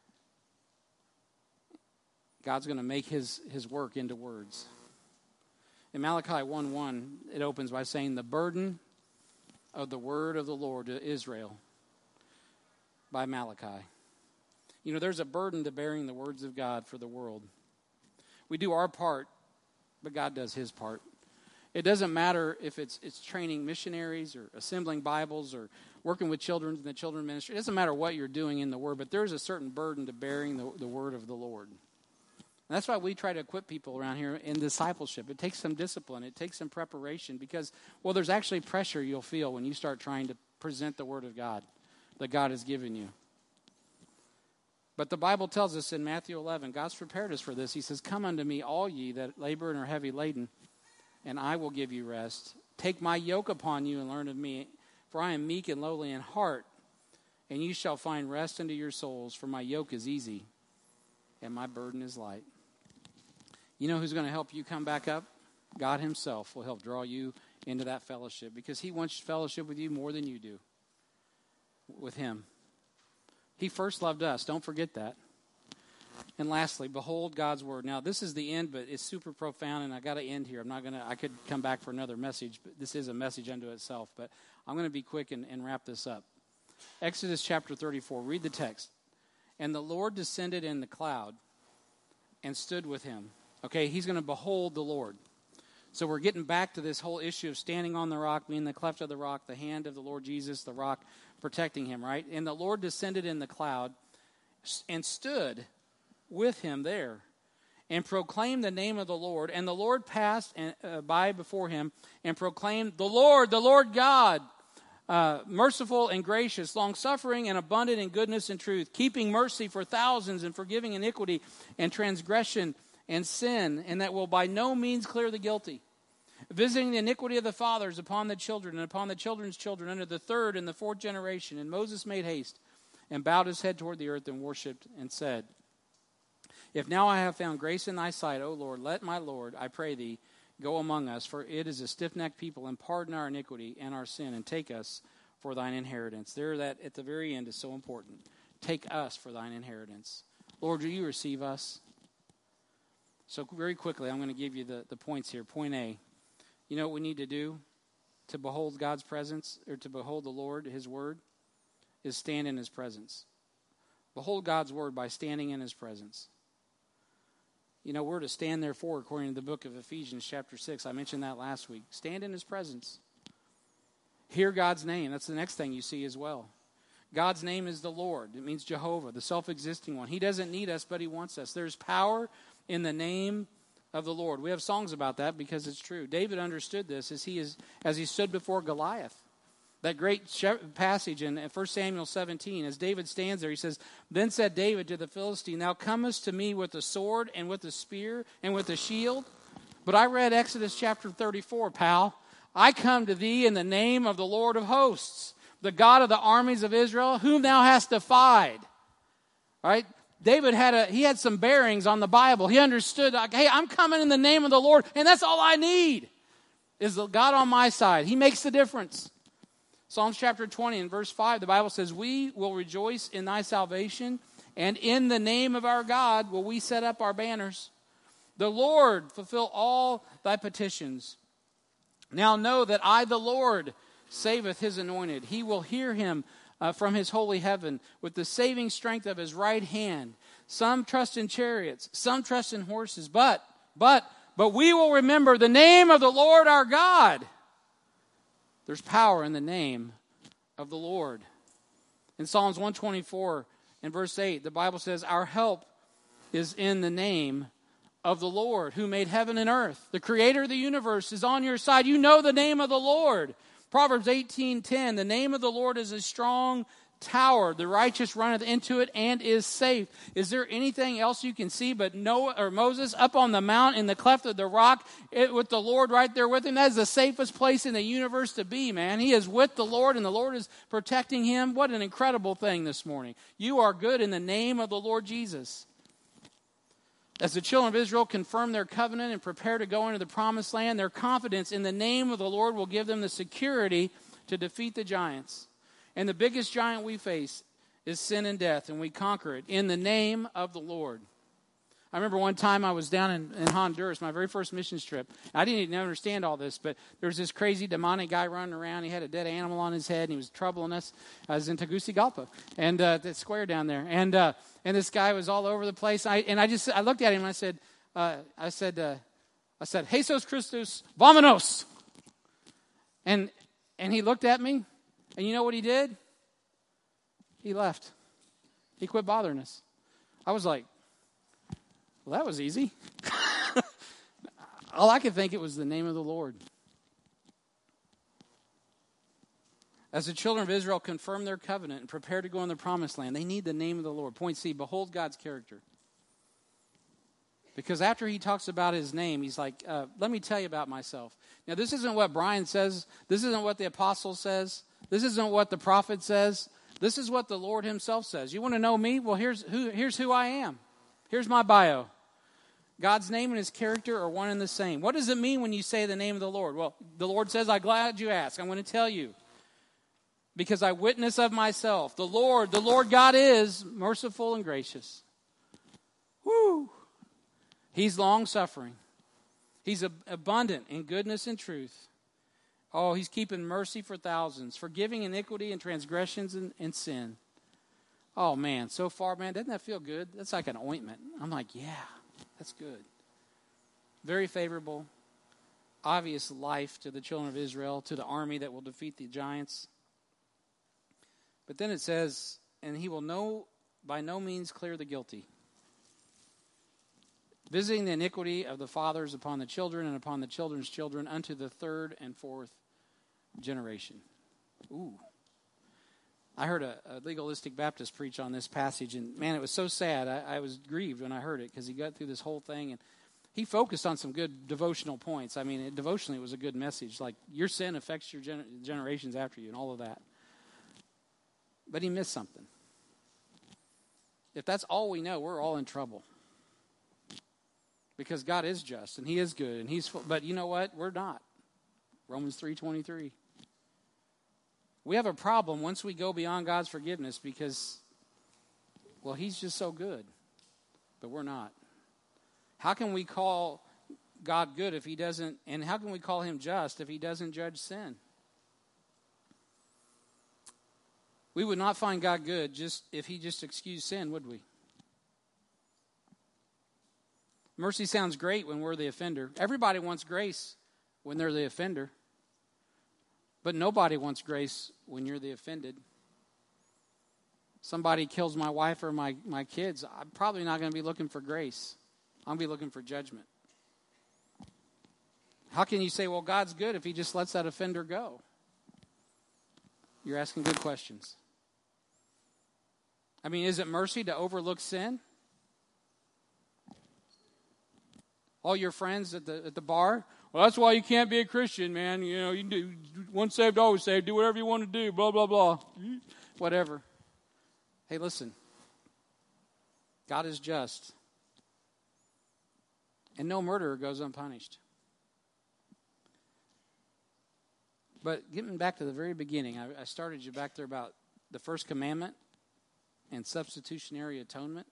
God's going to make his, his work into words. In Malachi one one, it opens by saying, the burden of the word of the Lord to Israel by Malachi. You know, there's a burden to bearing the words of God for the world. We do our part, but God does his part. It doesn't matter if it's it's training missionaries or assembling Bibles or working with children in the children's ministry. It doesn't matter what you're doing in the Word, but there's a certain burden to bearing the, the Word of the Lord. And that's why we try to equip people around here in discipleship. It takes some discipline. It takes some preparation because, well, there's actually pressure you'll feel when you start trying to present the Word of God that God has given you. But the Bible tells us in Matthew eleven, God's prepared us for this. He says, come unto me, all ye that labor and are heavy laden, and I will give you rest. Take my yoke upon you and learn of me, for I am meek and lowly in heart, and you shall find rest unto your souls, for my yoke is easy, and my burden is light. You know who's going to help you come back up? God himself will help draw you into that fellowship, because he wants fellowship with you more than you do with him. He first loved us. Don't forget that. And lastly, behold God's word. Now, this is the end, but it's super profound, and I got to end here. I'm not going to, I could come back for another message, but this is a message unto itself. But I'm going to be quick and, and wrap this up. Exodus chapter thirty-four, read the text. And the Lord descended in the cloud and stood with him. Okay, he's going to behold the Lord. So we're getting back to this whole issue of standing on the rock, being the cleft of the rock, the hand of the Lord Jesus, the rock protecting him, right? And the Lord descended in the cloud and stood with him there and proclaimed the name of the Lord. And the Lord passed and, uh, by before him and proclaimed, the Lord, the Lord God, Uh, merciful and gracious, long-suffering and abundant in goodness and truth, keeping mercy for thousands and forgiving iniquity and transgression and sin, and that will by no means clear the guilty, visiting the iniquity of the fathers upon the children and upon the children's children unto the third and the fourth generation. And Moses made haste and bowed his head toward the earth and worshipped and said, If now I have found grace in thy sight, O Lord, let my Lord, I pray thee, go among us, for it is a stiff-necked people, and pardon our iniquity and our sin, and take us for thine inheritance. There, that at the very end is so important. Take us for thine inheritance. Lord, will you receive us? So very quickly, I'm going to give you the, the points here. Point A, you know what we need to do to behold God's presence, or to behold the Lord, his word, is stand in his presence. Behold God's word by standing in his presence. You know, we're to stand therefore according to the book of Ephesians chapter six. I mentioned that last week. Stand in his presence. Hear God's name. That's the next thing you see as well. God's name is the Lord. It means Jehovah, the self-existing one. He doesn't need us, but he wants us. There's power in the name of the Lord. We have songs about that because it's true. David understood this as he is as he stood before Goliath. That great passage in First Samuel seventeen, as David stands there, he says, Then said David to the Philistine, Thou comest to me with a sword and with a spear and with a shield. But I read Exodus chapter thirty-four, pal. I come to thee in the name of the Lord of hosts, the God of the armies of Israel, whom thou hast defied. All right? David had a he had some bearings on the Bible. He understood, like, hey, I'm coming in the name of the Lord, and that's all I need is the God on my side. He makes the difference. Psalms chapter twenty and verse five, the Bible says, We will rejoice in thy salvation, and in the name of our God will we set up our banners. The Lord fulfill all thy petitions. Now know that I, the Lord, saveth his anointed. He will hear him uh, from his holy heaven with the saving strength of his right hand. Some trust in chariots, some trust in horses, but, but, but we will remember the name of the Lord our God. There's power in the name of the Lord. In Psalms one twenty-four and verse eight, the Bible says, Our help is in the name of the Lord, who made heaven and earth. The creator of the universe is on your side. You know the name of the Lord. Proverbs eighteen ten, the name of the Lord is a strong tower. The righteous runneth into it and is safe. Is there anything else you can see but Noah or Moses up on the mount in the cleft of the rock it, with the Lord right there with him? That is the safest place in the universe to be, man. He is with the Lord and the Lord is protecting him. What an incredible thing this morning. You are good in the name of the Lord Jesus. As the children of Israel confirm their covenant and prepare to go into the promised land, their confidence in the name of the Lord will give them the security to defeat the giants. And the biggest giant we face is sin and death, and we conquer it in the name of the Lord. I remember one time I was down in, in Honduras, my very first missions trip. I didn't even understand all this, but there was this crazy demonic guy running around. He had a dead animal on his head, and he was troubling us. I was in Tegucigalpa, and uh, that square down there. And uh, and this guy was all over the place. I, and I just I looked at him, and I said, uh, I said, uh, I said, Jesus Christus, vámonos. And and he looked at me. And you know what he did? He left. He quit bothering us. I was like, well, that was easy. All I could think it was the name of the Lord. As the children of Israel confirm their covenant and prepare to go in the promised land, they need the name of the Lord. Point C, behold God's character. Because after he talks about his name, he's like, uh, let me tell you about myself. Now, this isn't what Brian says. This isn't what the apostle says. This isn't what the prophet says. This is what the Lord himself says. You want to know me? Well, here's who, here's who I am. Here's my bio. God's name and his character are one and the same. What does it mean when you say the name of the Lord? Well, the Lord says, I'm glad you asked. I'm going to tell you. Because I witness of myself. The Lord, the Lord God is merciful and gracious. Woo! He's long-suffering. He's ab- abundant in goodness and truth. Oh, he's keeping mercy for thousands, forgiving iniquity and transgressions and, and sin. Oh, man, so far, man, doesn't that feel good? That's like an ointment. I'm like, yeah, that's good. Very favorable, obvious life to the children of Israel, to the army that will defeat the giants. But then it says, and he will no, by no means clear the guilty, visiting the iniquity of the fathers upon the children and upon the children's children unto the third and fourth generation. Ooh. I heard a, a legalistic Baptist preach on this passage, and man, it was so sad. I, I was grieved when I heard it because he got through this whole thing, and he focused on some good devotional points. I mean, it, devotionally, it was a good message, like your sin affects your gener- generations after you and all of that. But he missed something. If that's all we know, we're all in trouble. Because God is just, and he is good, and he's full, but you know what? We're not. Romans three twenty-three. We have a problem once we go beyond God's forgiveness because, well, he's just so good, but we're not. How can we call God good if he doesn't, and how can we call him just if he doesn't judge sin? We would not find God good just if he just excused sin, would we? Mercy sounds great when we're the offender. Everybody wants grace when they're the offender. But nobody wants grace when you're the offended. Somebody kills my wife or my, my kids, I'm probably not going to be looking for grace. I'm going to be looking for judgment. How can you say, well, God's good if he just lets that offender go? You're asking good questions. I mean, is it mercy to overlook sin? All your friends at the at the bar, well, that's why you can't be a Christian, man. You know, you can do once saved, always saved. Do whatever you want to do, blah, blah, blah. Whatever. Hey, listen. God is just. And no murderer goes unpunished. But getting back to the very beginning, I, I started you back there about the first commandment and substitutionary atonement.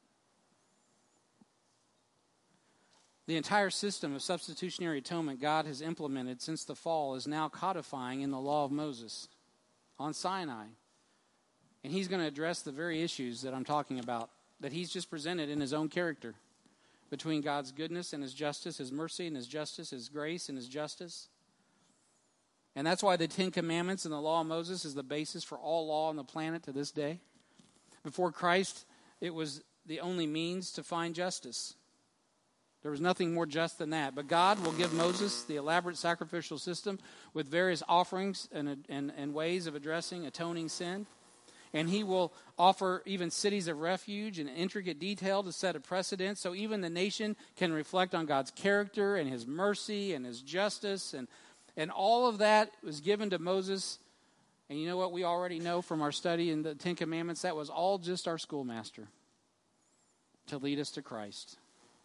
The entire system of substitutionary atonement God has implemented since the fall is now codifying in the law of Moses on Sinai. And he's going to address the very issues that I'm talking about, that he's just presented in his own character, between God's goodness and his justice, his mercy and his justice, his grace and his justice. And that's why the Ten Commandments and the law of Moses is the basis for all law on the planet to this day. Before Christ, it was the only means to find justice. There was nothing more just than that. But God will give Moses the elaborate sacrificial system with various offerings and, and, and ways of addressing atoning sin. And he will offer even cities of refuge in intricate detail to set a precedent so even the nation can reflect on God's character and his mercy and his justice. And, and all of that was given to Moses. And you know what we already know from our study in the Ten Commandments? That was all just our schoolmaster to lead us to Christ.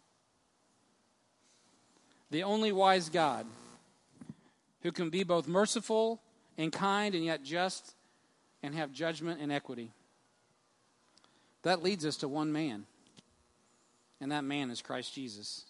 The only wise God who can be both merciful and kind and yet just and have judgment and equity. That leads us to one man, and that man is Christ Jesus.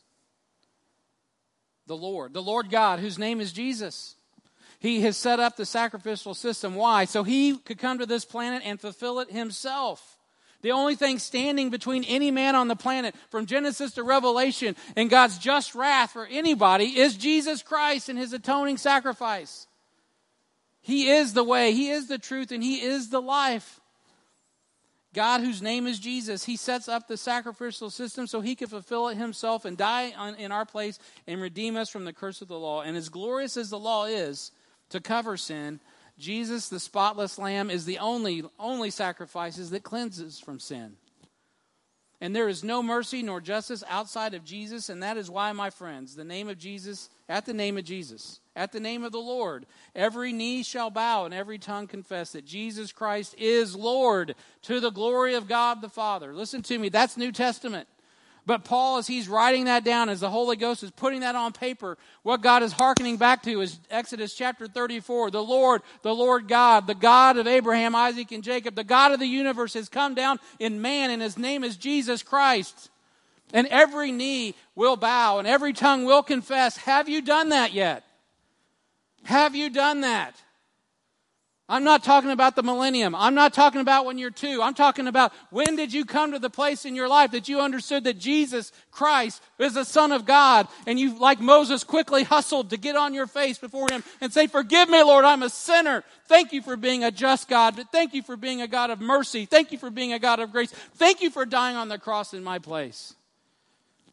The Lord, the Lord God, whose name is Jesus. He has set up the sacrificial system. Why? So he could come to this planet and fulfill it himself. The only thing standing between any man on the planet from Genesis to Revelation and God's just wrath for anybody is Jesus Christ and his atoning sacrifice. He is the way, he is the truth, and he is the life. God, whose name is Jesus, he sets up the sacrificial system so he can fulfill it himself and die on, in our place and redeem us from the curse of the law. And as glorious as the law is to cover sin, Jesus, the spotless lamb, is the only, only sacrifices that cleanses from sin. And there is no mercy nor justice outside of Jesus, and that is why, my friends, the name of Jesus, at the name of Jesus, at the name of the Lord, every knee shall bow and every tongue confess that Jesus Christ is Lord to the glory of God the Father. Listen to me, that's New Testament. But Paul, as he's writing that down, as the Holy Ghost is putting that on paper, what God is hearkening back to is Exodus chapter thirty-four. The Lord, the Lord God, the God of Abraham, Isaac, and Jacob, the God of the universe has come down in man, and his name is Jesus Christ. And every knee will bow, and every tongue will confess. Have you done that yet? Have you done that? I'm not talking about the millennium. I'm not talking about when you're two. I'm talking about when did you come to the place in your life that you understood that Jesus Christ is the Son of God, and you, like Moses, quickly hustled to get on your face before him and say, forgive me, Lord, I'm a sinner. Thank you for being a just God, but thank you for being a God of mercy. Thank you for being a God of grace. Thank you for dying on the cross in my place.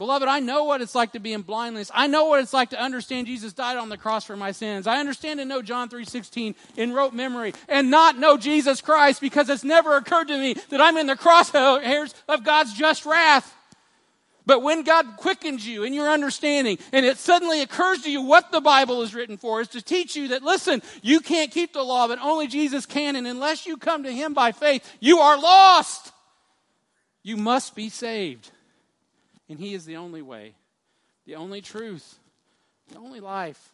Beloved, I know what it's like to be in blindness. I know what it's like to understand Jesus died on the cross for my sins. I understand and know John three sixteen in rote memory and not know Jesus Christ, because it's never occurred to me that I'm in the crosshairs of God's just wrath. But when God quickens you in your understanding and it suddenly occurs to you what the Bible is written for, is to teach you that, listen, you can't keep the law, but only Jesus can. And unless you come to him by faith, you are lost. You must be saved. And he is the only way, the only truth, the only life.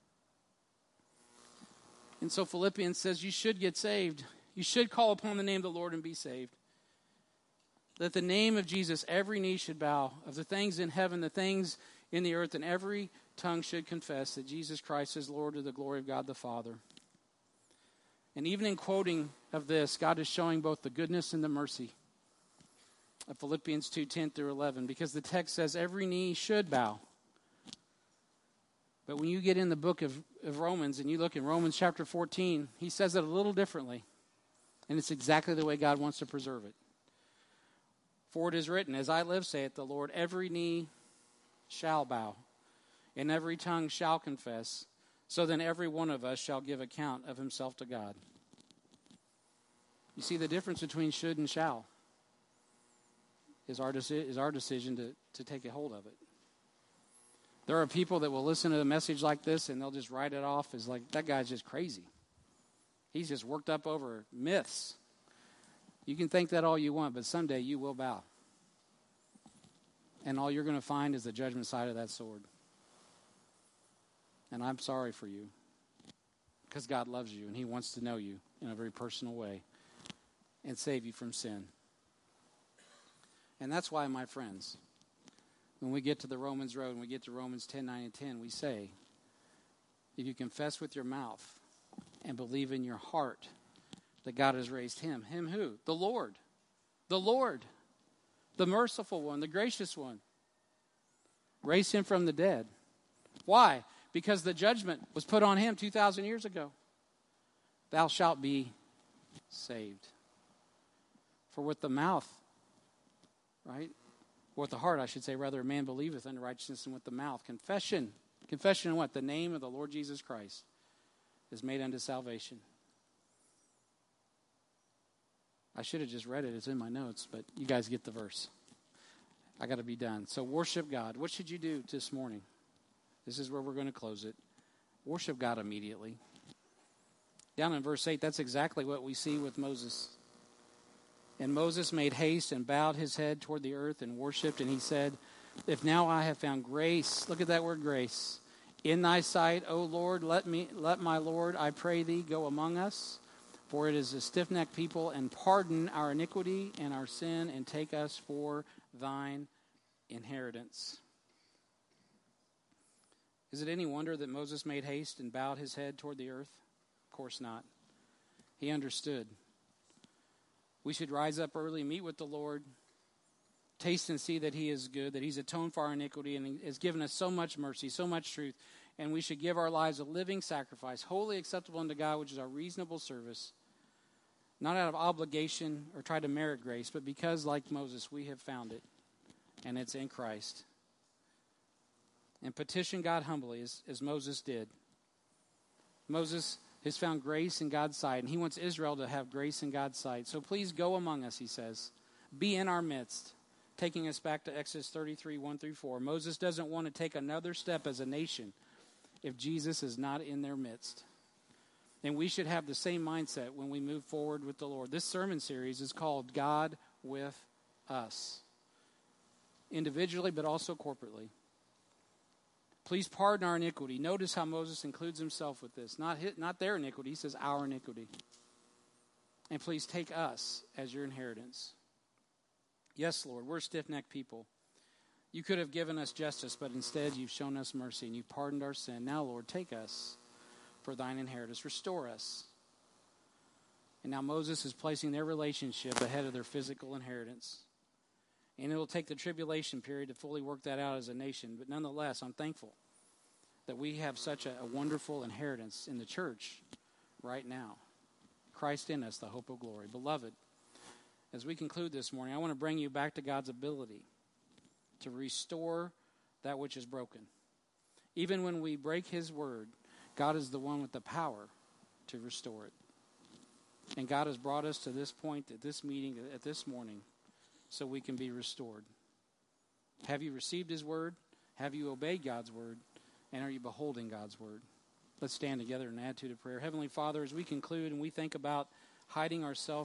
And so Philippians says you should get saved. You should call upon the name of the Lord and be saved. That the name of Jesus, every knee should bow, of the things in heaven, the things in the earth, and every tongue should confess that Jesus Christ is Lord, to the glory of God the Father. And even in quoting of this, God is showing both the goodness and the mercy of Philippians two, ten through eleven, because the text says every knee should bow. But when you get in the book of, of Romans and you look in Romans chapter fourteen, he says it a little differently. And it's exactly the way God wants to preserve it. For it is written, as I live, saith the Lord, every knee shall bow, and every tongue shall confess. So then every one of us shall give account of himself to God. You see, the difference between should and shall is our, deci- is our decision to, to take a hold of it. There are people that will listen to a message like this and they'll just write it off as like, that guy's just crazy. He's just worked up over myths. You can think that all you want, but someday you will bow. And all you're going to find is the judgment side of that sword. And I'm sorry for you, because God loves you and he wants to know you in a very personal way and save you from sin. And that's why, my friends, when we get to the Romans road and we get to Romans ten, nine, and ten, we say, if you confess with your mouth and believe in your heart that God has raised him. Him who? The Lord. The Lord. The merciful one. The gracious one. Raised him from the dead. Why? Because the judgment was put on him two thousand years ago. Thou shalt be saved. For with the mouth, right? Or with the heart, I should say, rather, a man believeth unto righteousness, and with the mouth. Confession. Confession in what? The name of the Lord Jesus Christ is made unto salvation. I should have just read it. It's in my notes, but you guys get the verse. I got to be done. So worship God. What should you do this morning? This is where we're going to close it. Worship God immediately. Down in verse eight, that's exactly what we see with Moses. And Moses made haste and bowed his head toward the earth and worshipped, and he said, if now I have found grace, look at that word grace, in thy sight, O Lord, let me, let my Lord, I pray thee, go among us. For it is a stiff-necked people, and pardon our iniquity and our sin, and take us for thine inheritance. Is it any wonder that Moses made haste and bowed his head toward the earth? Of course not. He understood. We should rise up early, meet with the Lord, taste and see that he is good, that he's atoned for our iniquity, and he has given us so much mercy, so much truth. And we should give our lives a living sacrifice, wholly acceptable unto God, which is our reasonable service. Not out of obligation or try to merit grace, but because, like Moses, we have found it, and it's in Christ. And petition God humbly, as, as Moses did. Moses has found grace in God's sight, and he wants Israel to have grace in God's sight. So please go among us, he says. Be in our midst. Taking us back to Exodus thirty-three, one through four. Moses doesn't want to take another step as a nation if Jesus is not in their midst. And we should have the same mindset when we move forward with the Lord. This sermon series is called God with Us. Individually, but also corporately. Please pardon our iniquity. Notice how Moses includes himself with this. Not, his, not their iniquity. He says our iniquity. And please take us as your inheritance. Yes, Lord, we're stiff-necked people. You could have given us justice, but instead you've shown us mercy and you've pardoned our sin. Now, Lord, take us for thine inheritance. Restore us. And now Moses is placing their relationship ahead of their physical inheritance. And it will take the tribulation period to fully work that out as a nation. But nonetheless, I'm thankful that we have such a, a wonderful inheritance in the church right now. Christ in us, the hope of glory. Beloved, as we conclude this morning, I want to bring you back to God's ability to restore that which is broken. Even when we break his word, God is the one with the power to restore it. And God has brought us to this point at this meeting, at this morning, so we can be restored. Have you received his word? Have you obeyed God's word? And are you beholding God's word? Let's stand together in an attitude of prayer. Heavenly Father, as we conclude and we think about hiding ourselves